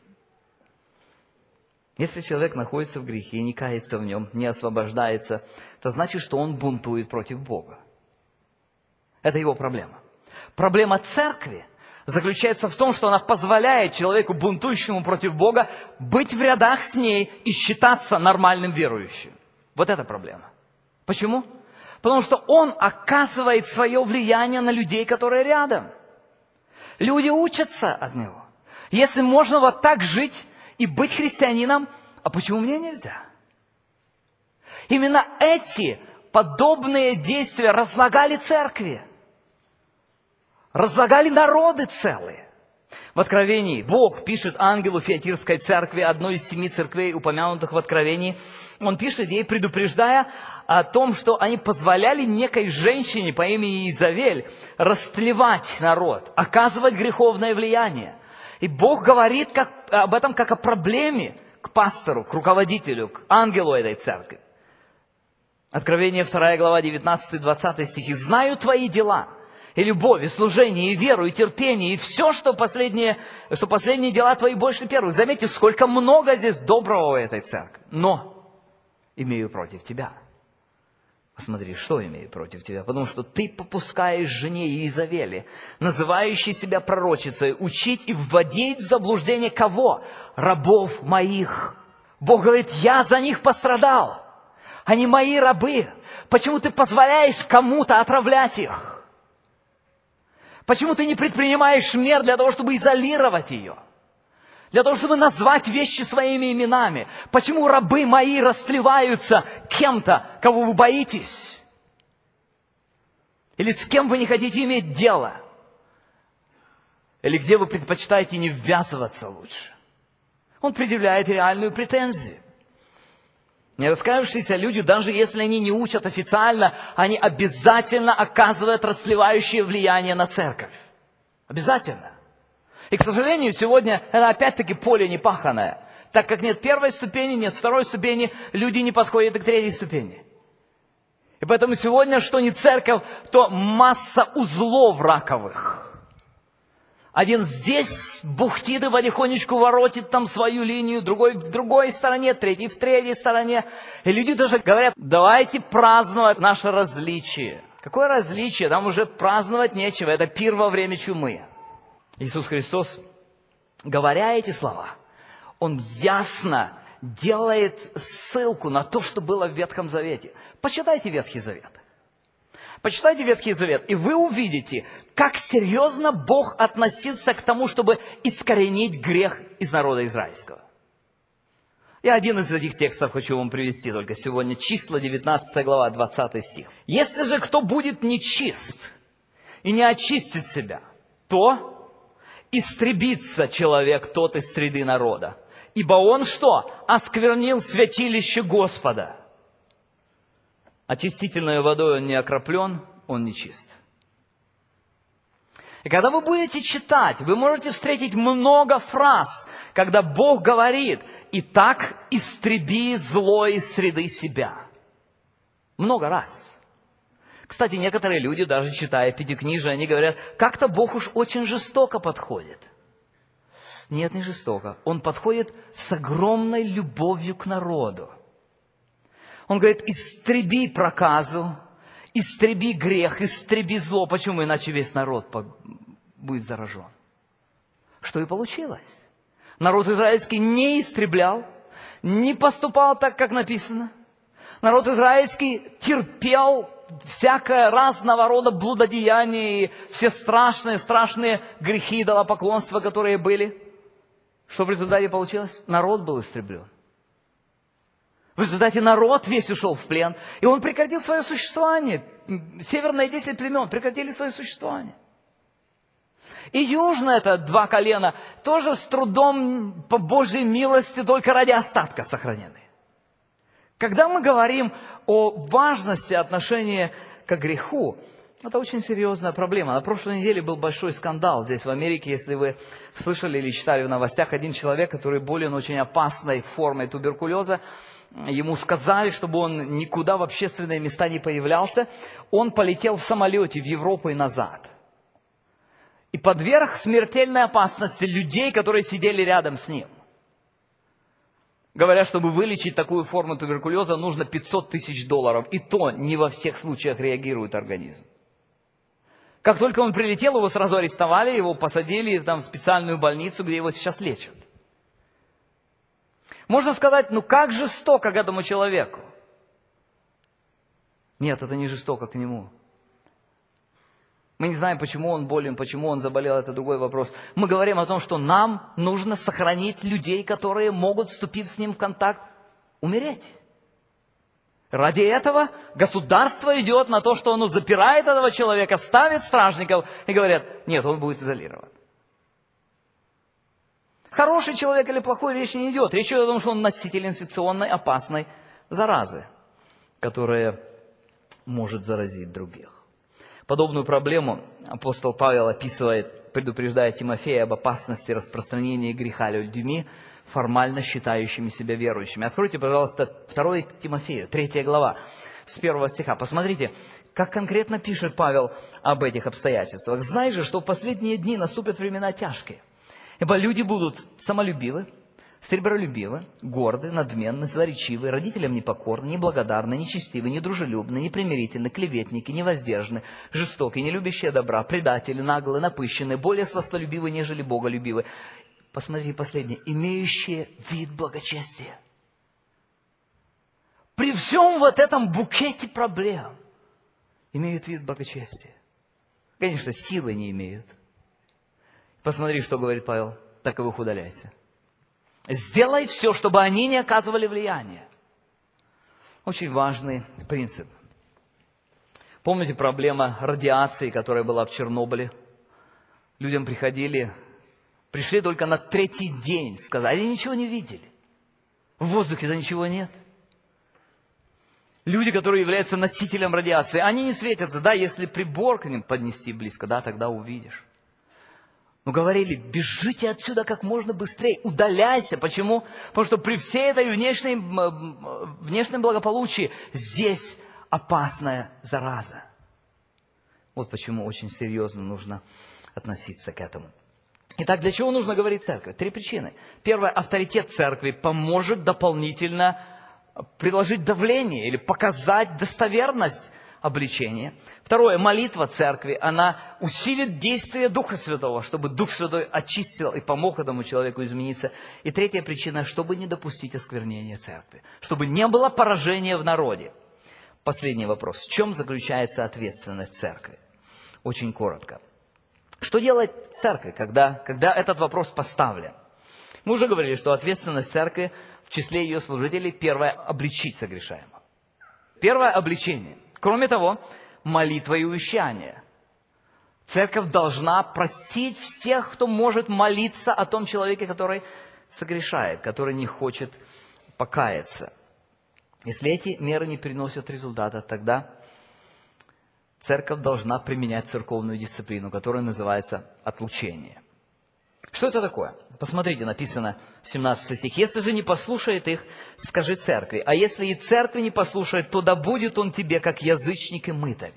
Если человек находится в грехе, не кается в нем, не освобождается, это значит, что он бунтует против Бога. Это его проблема. Проблема церкви заключается в том, что она позволяет человеку, бунтующему против Бога, быть в рядах с ней и считаться нормальным верующим. Вот это проблема. Почему? Потому что он оказывает свое влияние на людей, которые рядом. Люди учатся от него. Если можно вот так жить и быть христианином, а почему мне нельзя? Именно эти подобные действия разлагали церкви, разлагали народы целые. В Откровении Бог пишет ангелу Фиатирской церкви, одной из 7 церквей, упомянутых в Откровении, он пишет ей, предупреждая о том, что они позволяли некой женщине по имени Иезавель растлевать народ, оказывать греховное влияние. И Бог говорит об этом как о проблеме к пастору, к руководителю, к ангелу этой церкви. Откровение 2 глава, 19-20 стихи. «Знаю твои дела, и любовь, и служение, и веру, и терпение, и все, что последние дела твои больше первых». Заметьте, сколько много здесь доброго в этой церкви. Но имею против тебя. Посмотри, что имею против тебя. Потому что ты попускаешь жене Иезавели, называющей себя пророчицей, учить и вводить в заблуждение кого? Рабов моих. Бог говорит, я за них пострадал. Они мои рабы. Почему ты позволяешь кому-то отравлять их? Почему ты не предпринимаешь мер для того, чтобы изолировать ее? Для того, чтобы назвать вещи своими именами. Почему рабы мои растлеваются кем-то, кого вы боитесь? Или с кем вы не хотите иметь дело? Или где вы предпочитаете не ввязываться лучше? Он предъявляет реальную претензию. Нераскаявшиеся люди, даже если они не учат официально, они обязательно оказывают растлевающее влияние на церковь. Обязательно. И, к сожалению, сегодня это опять-таки поле непаханое. Так как нет первой ступени, нет второй ступени, люди не подходят и к третьей ступени. И поэтому сегодня, что не церковь, то масса узлов раковых. Один здесь бухтит и потихонечку воротит там свою линию, другой в другой стороне, третий в третьей стороне. И люди даже говорят, давайте праздновать наше различие. Какое различие? Там уже праздновать нечего, это пир во время чумы. Иисус Христос, говоря эти слова, Он ясно делает ссылку на то, что было в Ветхом Завете. Почитайте Ветхий Завет. Почитайте Ветхий Завет, и вы увидите, как серьезно Бог относился к тому, чтобы искоренить грех из народа израильского. Я один из этих текстов хочу вам привести только сегодня. Числа, 19 глава, 20 стих. «Если же кто будет нечист и не очистит себя, то истребится человек тот из среды народа. Ибо он что? Осквернил святилище Господа. Очистительной водой он не окроплен, он нечист». И когда вы будете читать, вы можете встретить много фраз, когда Бог говорит: «Итак, истреби зло из среды себя». Много раз. Кстати, некоторые люди, даже читая Пятикнижие, они говорят: как-то Бог уж очень жестоко подходит. Нет, не жестоко. Он подходит с огромной любовью к народу. Он говорит: истреби проказу, истреби грех, истреби зло. Почему? Иначе весь народ будет заражен. Что и получилось. Народ израильский не истреблял, не поступал так, как написано. Народ израильский терпел всякое разного рода блудодеяния и все страшные грехи идолопоклонства, которые были. Что в результате получилось? Народ был истреблен. В результате народ весь ушел в плен, и он прекратил свое существование. Северные 10 племен прекратили свое существование. И южное, это 2 колена, тоже с трудом, по Божьей милости, только ради остатка сохранены. Когда мы говорим о важности отношения к греху, это очень серьезная проблема. На прошлой неделе был большой скандал здесь, в Америке. Если вы слышали или читали в новостях, один человек, который болен очень опасной формой туберкулеза, ему сказали, чтобы он никуда в общественные места не появлялся. Он полетел в самолете в Европу и назад. И подверг смертельной опасности людей, которые сидели рядом с ним. Говорят, чтобы вылечить такую форму туберкулеза, нужно $500 тысяч. И то не во всех случаях реагирует организм. Как только он прилетел, его сразу арестовали, его посадили в специальную больницу, где его сейчас лечат. Можно сказать: ну как жестоко к этому человеку. Нет, это не жестоко к нему. Мы не знаем, почему он болен, почему он заболел, это другой вопрос. Мы говорим о том, что нам нужно сохранить людей, которые могут, вступив с ним в контакт, умереть. Ради этого государство идет на то, что оно запирает этого человека, ставит стражников и говорят: нет, он будет изолирован. Хороший человек или плохой, речь не идет. Речь идет о том, что он носитель инфекционной опасной заразы, которая может заразить других. Подобную проблему апостол Павел описывает, предупреждая Тимофея об опасности распространения греха людьми, формально считающими себя верующими. Откройте, пожалуйста, 2 Тимофею, 3 глава, с 1 стиха. Посмотрите, как конкретно пишет Павел об этих обстоятельствах. «Знай же, что в последние дни наступят времена тяжкие, ибо люди будут самолюбивы, сребролюбивы, горды, надменны, злоречивы, родителям непокорны, неблагодарны, нечестивы, недружелюбны, непримирительны, клеветники, невоздержаны, жестоки, не любящие добра, предатели, наглые, напыщенные, более сластолюбивы, нежели боголюбивы». Посмотрите последнее. «Имеющие вид благочестия». При всем вот этом букете проблем имеют вид благочестия. Конечно, силы не имеют. Посмотри, что говорит Павел. «Таковых удаляйся». Сделай все, чтобы они не оказывали влияния. Очень важный принцип. Помните проблема радиации, которая была в Чернобыле? Людям пришли только на 3-й день, сказали, они ничего не видели. В воздухе-то ничего нет. Люди, которые являются носителем радиации, они не светятся. Да, если прибор к ним поднести близко, да, тогда увидишь. Но говорили: бежите отсюда как можно быстрее, удаляйся. Почему? Потому что при всей этой внешнем благополучии здесь опасная зараза. Вот почему очень серьезно нужно относиться к этому. Итак, для чего нужно говорить церкви? 3 причины. Первое, авторитет церкви поможет дополнительно приложить давление или показать достоверность обличения. Второе, молитва церкви, она усилит действие Духа Святого, чтобы Дух Святой очистил и помог этому человеку измениться. И третья причина, чтобы не допустить осквернения церкви, чтобы не было поражения в народе. последний вопрос. В чем заключается ответственность церкви? Очень коротко. Что делать церкви, когда этот вопрос поставлен? Мы уже говорили, что ответственность церкви в числе ее служителей первое – обличить согрешаемого. Первое – обличение. Кроме того, молитва и увещание. Церковь должна просить всех, кто может молиться о том человеке, который согрешает, который не хочет покаяться. Если эти меры не приносят результата, тогда церковь должна применять церковную дисциплину, которая называется отлучение. Что это такое? Посмотрите, написано 17 стих. «Если же не послушает их, скажи церкви, а если и церкви не послушает, то да будет он тебе, как язычник и мытарь».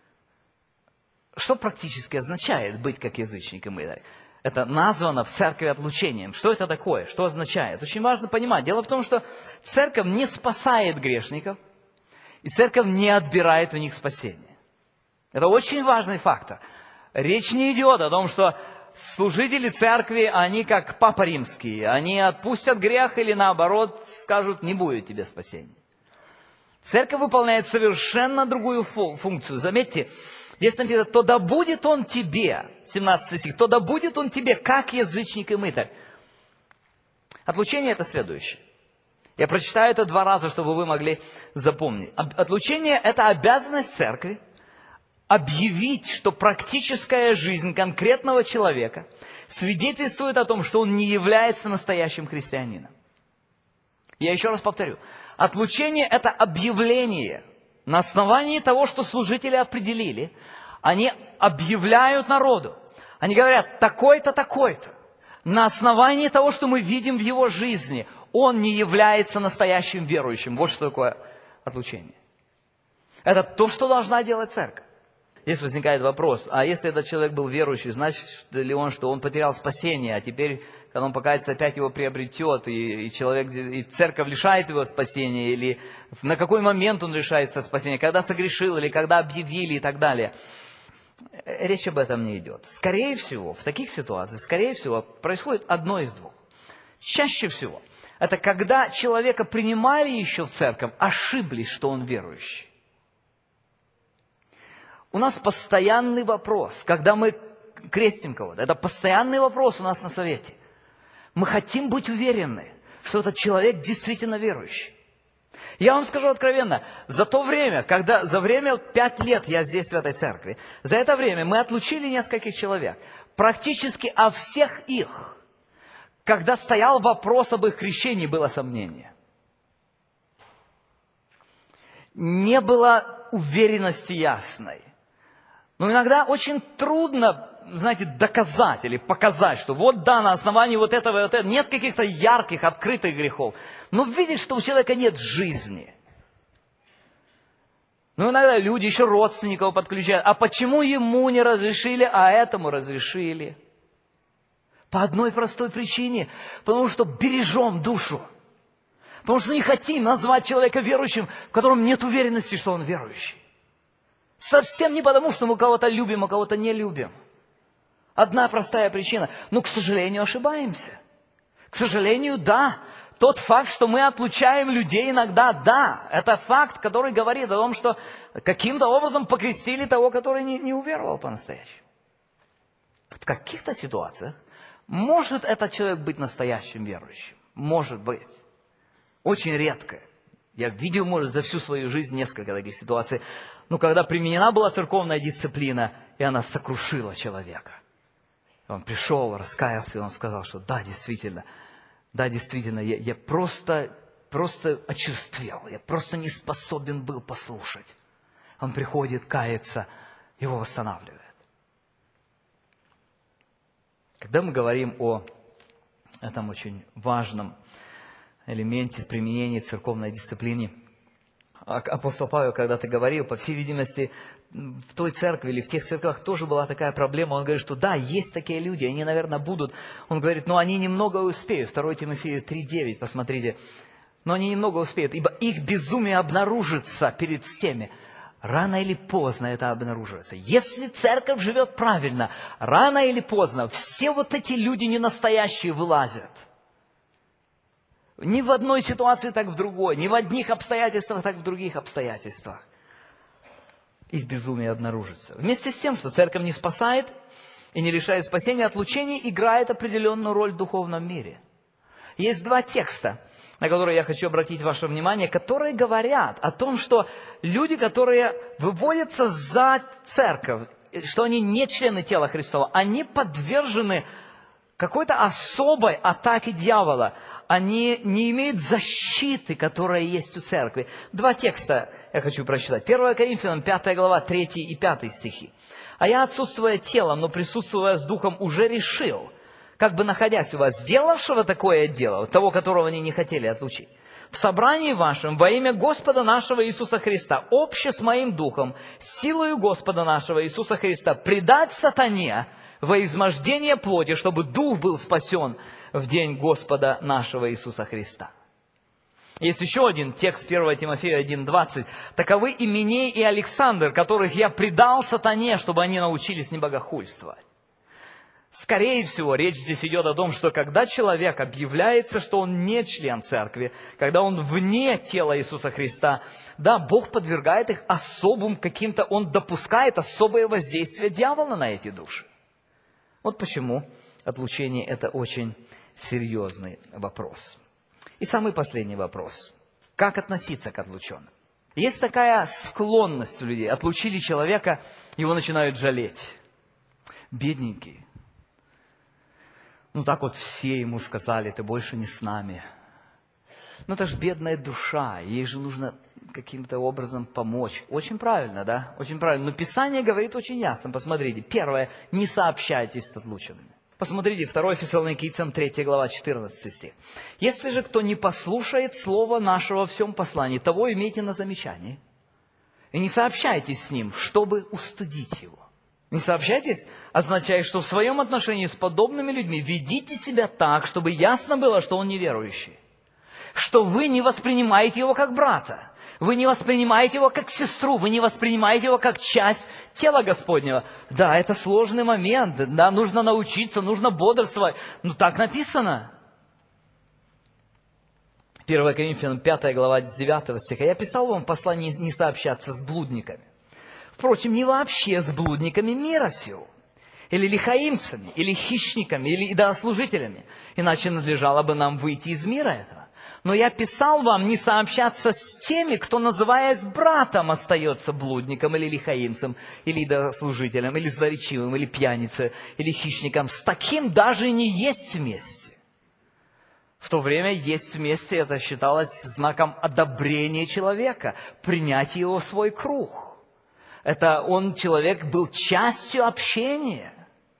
Что практически означает быть как язычник и мытарь? Это названо в церкви отлучением. Что это такое? Что означает? Очень важно понимать. Дело в том, что церковь не спасает грешников, и церковь не отбирает у них спасение. Это очень важный фактор. Речь не идет о том, что служители церкви, они как Папа Римский, они отпустят грех или наоборот скажут, не будет тебе спасения. Церковь выполняет совершенно другую функцию. Заметьте, здесь написано, то да будет он тебе, 17 стих, то да будет он тебе, как язычник и мытарь. Отлучение – это следующее. Я прочитаю это 2 раза, чтобы вы могли запомнить. Отлучение – это обязанность церкви объявить, что практическая жизнь конкретного человека свидетельствует о том, что он не является настоящим христианином. Я еще раз повторю. Отлучение – это объявление. На основании того, что служители определили, они объявляют народу. Они говорят, такой-то, такой-то. На основании того, что мы видим в его жизни, он не является настоящим верующим. Вот что такое отлучение. Это то, что должна делать церковь. Здесь возникает вопрос, а если этот человек был верующий, значит ли он, что он потерял спасение, а теперь, когда он покается, опять его приобретет, и церковь лишает его спасения, или на какой момент он лишается спасения, когда согрешил, или когда объявили и так далее. Речь об этом не идет. Скорее всего, в таких ситуациях, происходит одно из двух. Чаще всего, это когда человека принимали еще в церковь, ошиблись, что он верующий. У нас постоянный вопрос, когда мы крестим кого-то, это постоянный вопрос у нас на совете. Мы хотим быть уверены, что этот человек действительно верующий. Я вам скажу откровенно, за время 5 лет я здесь, в этой церкви, за это время мы отлучили нескольких человек. Практически о всех их, когда стоял вопрос об их крещении, было сомнение. Не было уверенности ясной. Но иногда очень трудно, знаете, доказать или показать, что вот да, на основании вот этого и вот этого, нет каких-то ярких, открытых грехов. Но видишь, что у человека нет жизни. Но иногда люди еще родственников подключают. А почему ему не разрешили, а этому разрешили? По одной простой причине. Потому что бережем душу. Потому что не хотим назвать человека верующим, в котором нет уверенности, что он верующий. Совсем не потому, что мы кого-то любим, а кого-то не любим. Одна простая причина. Но, к сожалению, ошибаемся. К сожалению, да. Тот факт, что мы отлучаем людей иногда, да. Это факт, который говорит о том, что каким-то образом покрестили того, который не уверовал по-настоящему. В каких-то ситуациях может этот человек быть настоящим верующим. Может быть. Очень редко. Я видел, может, за всю свою жизнь несколько таких ситуаций. Но когда применена была церковная дисциплина, и она сокрушила человека. Он пришел, раскаялся, и он сказал, что да, действительно, я просто очерствел, я просто не способен был послушать. Он приходит, кается, его восстанавливает. Когда мы говорим о этом очень важном элементе применения церковной дисциплины, апостол Павел когда-то говорил, по всей видимости, в той церкви или в тех церквях тоже была такая проблема. Он говорит, что да, есть такие люди, они, наверное, будут. Он говорит, но они немного успеют. 2 Тимофею 3:9, посмотрите. Но они немного успеют, ибо их безумие обнаружится перед всеми. Рано или поздно это обнаруживается. Если церковь живет правильно, рано или поздно все вот эти люди ненастоящие вылазят. Ни в одной ситуации, так в другой. Ни в одних обстоятельствах, так в других обстоятельствах. их безумие обнаружится. Вместе с тем, что церковь не спасает и не лишает спасения, отлучение играет определенную роль в духовном мире. Есть два текста, на которые я хочу обратить ваше внимание, которые говорят о том, что люди, которые выводятся за церковь, что они не члены тела Христова, они подвержены какой-то особой атаке дьявола. Они не имеют защиты, которая есть у церкви. Два текста я хочу прочитать. 1 Коринфянам, 5 глава, 3 и 5 стихи. «А я, отсутствуя телом, но присутствуя с духом, уже решил, как бы находясь у вас, сделавшего такое дело, того, которого они не хотели отлучить, в собрании вашем во имя Господа нашего Иисуса Христа, обще с моим духом, силою Господа нашего Иисуса Христа, предать сатане во измождение плоти, чтобы дух был спасен в день Господа нашего Иисуса Христа». Есть еще один текст 1 Тимофея 1:20. «Таковы Именей и Александр, которых я предал сатане, чтобы они научились не богохульствовать». Скорее всего, речь здесь идет о том, что когда человек объявляется, что он не член церкви, когда он вне тела Иисуса Христа, да, Бог подвергает их особым каким-то, Он допускает особое воздействие дьявола на эти души. Вот почему отлучение – это очень серьезный вопрос. И самый последний вопрос. Как относиться к отлученным? Есть такая склонность у людей. Отлучили человека, его начинают жалеть. Бедненький. Ну так вот все ему сказали, ты больше не с нами. Ну это же бедная душа, ей же нужно каким-то образом помочь. Очень правильно, да? Очень правильно. Но Писание говорит очень ясно. Посмотрите. Первое, не сообщайтесь с отлученными. Посмотрите, 2 Фессалоникийцам 3 глава 14 стих. «Если же кто не послушает слова нашего во всем послании, того имейте на замечании, и не сообщайтесь с ним, чтобы устыдить его». Не сообщайтесь означает, что в своем отношении с подобными людьми ведите себя так, чтобы ясно было, что он неверующий. Что вы не воспринимаете его как брата. Вы не воспринимаете его как сестру. Вы не воспринимаете его как часть тела Господнего. Да, это сложный момент. Да, нужно научиться, нужно бодрствовать. Но так написано. 1 Коринфянам 5 глава 9 стиха. «Я писал вам в послании не сообщаться с блудниками. Впрочем, не вообще с блудниками мира сего, или лихаимцами, или хищниками, или идолослужителями, иначе надлежало бы нам выйти из мира этого. Но я писал вам не сообщаться с теми, кто, называясь братом, остается блудником, или лихаимцем, или идолослужителем, или злоречивым, или пьяницей, или хищником. С таким даже не есть вместе». В то время есть вместе, это считалось знаком одобрения человека, принятия его в свой круг. Это человек был частью общения.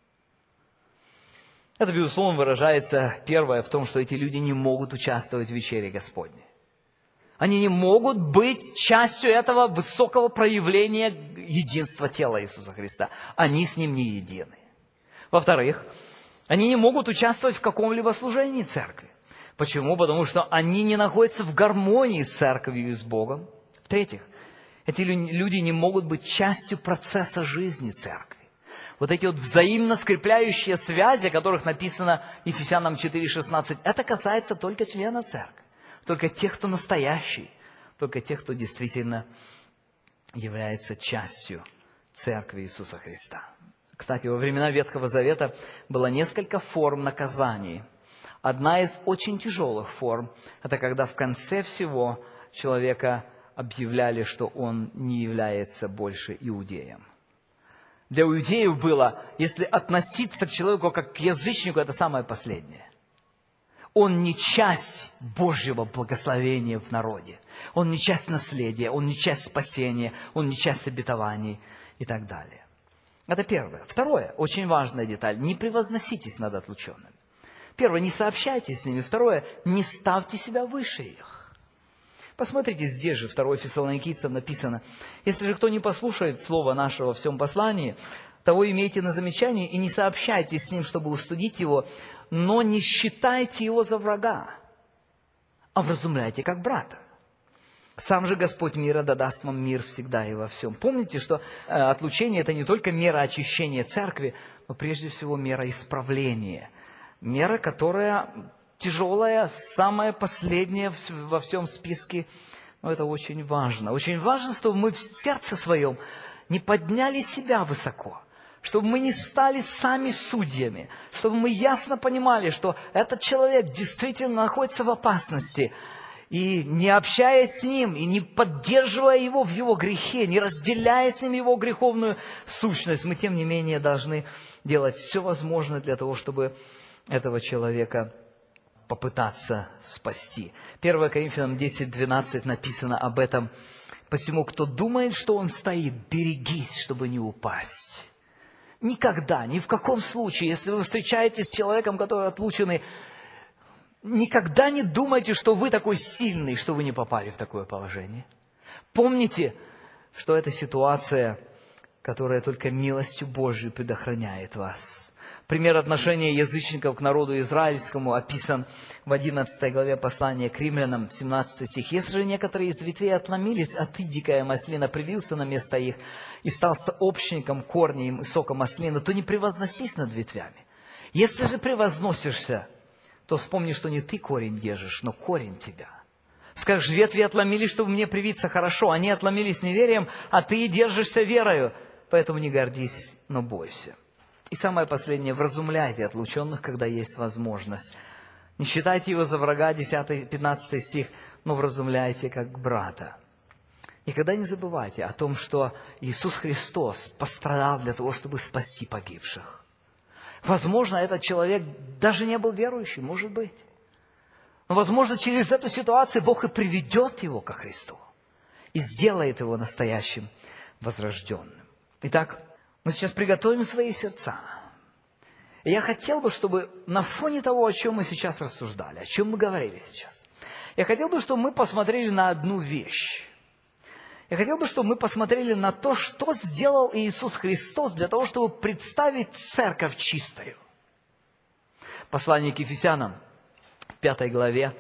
Это, безусловно, выражается, первое, в том, что эти люди не могут участвовать в вечере Господней. Они не могут быть частью этого высокого проявления единства тела Иисуса Христа. Они с Ним не едины. Во-вторых, они не могут участвовать в каком-либо служении церкви. Почему? Потому что они не находятся в гармонии с церковью и с Богом. В-третьих, эти люди не могут быть частью процесса жизни церкви. Вот эти вот взаимно скрепляющие связи, о которых написано Ефесянам 4:16, это касается только членов церкви, только тех, кто настоящий, только тех, кто действительно является частью церкви Иисуса Христа. Кстати, во времена Ветхого Завета было несколько форм наказаний. Одна из очень тяжелых форм – это когда в конце всего человека объявляли, что он не является больше иудеем. Для иудеев было, если относиться к человеку как к язычнику, это самое последнее. Он не часть Божьего благословения в народе. Он не часть наследия, он не часть спасения, он не часть обетований и так далее. Это первое. Второе, очень важная деталь. Не превозноситесь над отлученными. Первое, не сообщайтесь с ними. Второе, не ставьте себя выше их. Посмотрите, здесь же, 2 Фессалоникийцам написано: «Если же кто не послушает слова нашего во всем послании, того имейте на замечании и не сообщайтесь с ним, чтобы устудить его, но не считайте его за врага, а вразумляйте как брата. Сам же Господь мира да даст вам мир всегда и во всем». Помните, что отлучение – это не только мера очищения церкви, но прежде всего мера исправления. Мера, которая тяжелая, самая последняя во всем списке. Но это очень важно. Очень важно, чтобы мы в сердце своем не подняли себя высоко, чтобы мы не стали сами судьями, чтобы мы ясно понимали, что этот человек действительно находится в опасности, и не общаясь с ним, и не поддерживая его в его грехе, не разделяя с ним его греховную сущность, мы, тем не менее, должны делать все возможное для того, чтобы этого человека попытаться спасти. 1 Коринфянам 10:12 написано об этом. «Посему, кто думает, что он стоит, берегись, чтобы не упасть». Никогда, ни в каком случае, если вы встречаетесь с человеком, который отлученный, никогда не думайте, что вы такой сильный, что вы не попали в такое положение. Помните, что это ситуация, которая только милостью Божией предохраняет вас. Пример отношения язычников к народу израильскому описан в 11 главе послания к римлянам, 17 стих. «Если же некоторые из ветвей отломились, а ты, дикая маслина, привился на место их и стал сообщником корня им и сока маслины, то не превозносись над ветвями. Если же превозносишься, то вспомни, что не ты корень держишь, но корень тебя. Скажешь, ветви отломились, чтобы мне привиться, хорошо, они отломились неверием, а ты держишься верою, поэтому не гордись, но бойся». И самое последнее, вразумляйте отлученных, когда есть возможность. Не считайте его за врага, 10-15 стих, но вразумляйте как брата. Никогда не забывайте о том, что Иисус Христос пострадал для того, чтобы спасти погибших. Возможно, этот человек даже не был верующим, может быть. Но, возможно, через эту ситуацию Бог и приведет его ко Христу и сделает его настоящим возрожденным. Итак, мы сейчас приготовим свои сердца. И я хотел бы, чтобы на фоне того, о чем мы сейчас рассуждали, о чем мы говорили сейчас, я хотел бы, чтобы мы посмотрели на одну вещь. Я хотел бы, чтобы мы посмотрели на то, что сделал Иисус Христос для того, чтобы представить церковь чистою. Послание к Ефесянам, в 5 главе,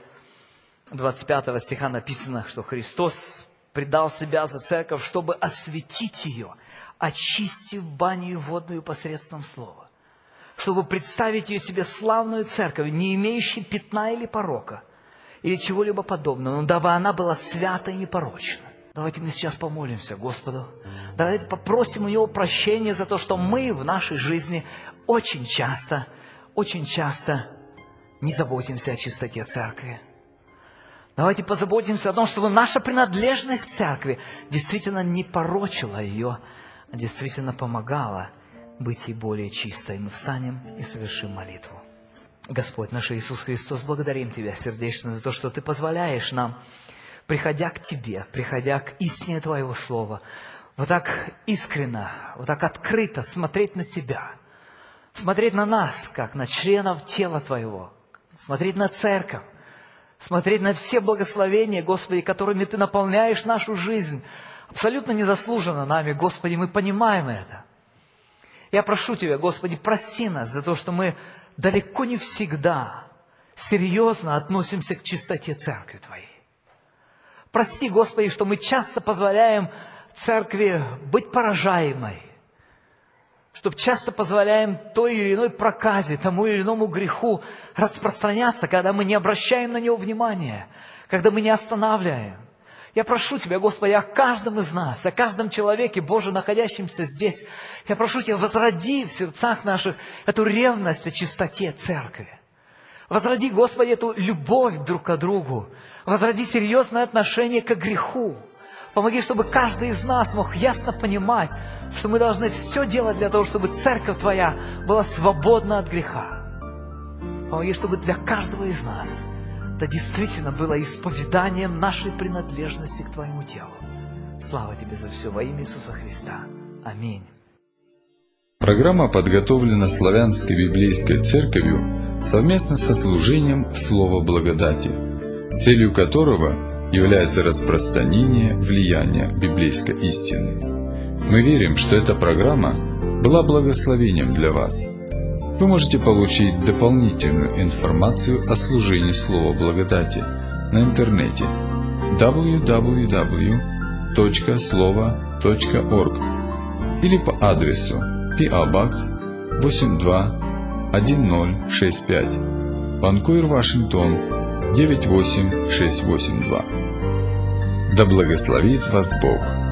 25 стиха написано, что Христос предал себя за церковь, чтобы осветить ее, очистив баню водную посредством слова, чтобы представить ее себе славную церковь, не имеющей пятна или порока, или чего-либо подобного, но дабы она была свята и непорочна. Давайте мы сейчас помолимся Господу. Давайте попросим у Него прощения за то, что мы в нашей жизни очень часто не заботимся о чистоте церкви. Давайте позаботимся о том, чтобы наша принадлежность к церкви действительно не порочила ее, а действительно помогала быть ей более чистой. Мы встанем и совершим молитву. Господь наш Иисус Христос, благодарим Тебя сердечно за то, что Ты позволяешь нам, приходя к Тебе, приходя к истине Твоего Слова, вот так искренно, вот так открыто смотреть на себя, смотреть на нас, как на членов тела Твоего, смотреть на церковь, смотреть на все благословения, Господи, которыми Ты наполняешь нашу жизнь, абсолютно незаслуженно нами, Господи, мы понимаем это. Я прошу Тебя, Господи, прости нас за то, что мы далеко не всегда серьезно относимся к чистоте церкви Твоей. Прости, Господи, что мы часто позволяем церкви быть поражаемой, что часто позволяем той или иной проказе, тому или иному греху распространяться, когда мы не обращаем на него внимания, когда мы не останавливаем. Я прошу Тебя, Господи, о каждом из нас, о каждом человеке, Боже, находящемся здесь. Я прошу Тебя, возроди в сердцах наших эту ревность о чистоте церкви. Возроди, Господи, эту любовь друг к другу. Возроди серьезное отношение к греху. Помоги, чтобы каждый из нас мог ясно понимать, что мы должны все делать для того, чтобы церковь Твоя была свободна от греха. Помоги, чтобы для каждого из нас это действительно было исповеданием нашей принадлежности к Твоему телу. Слава Тебе за все во имя Иисуса Христа. Аминь. Программа подготовлена Славянской Библейской Церковью совместно со служением Слова Благодати, целью которого является распространение влияния библейской истины. Мы верим, что эта программа была благословением для вас. Вы можете получить дополнительную информацию о служении Слова Благодати на интернете www.slovo.org или по адресу PO Box 821065, Ванкувер, Вашингтон 98682. Да благословит вас Бог!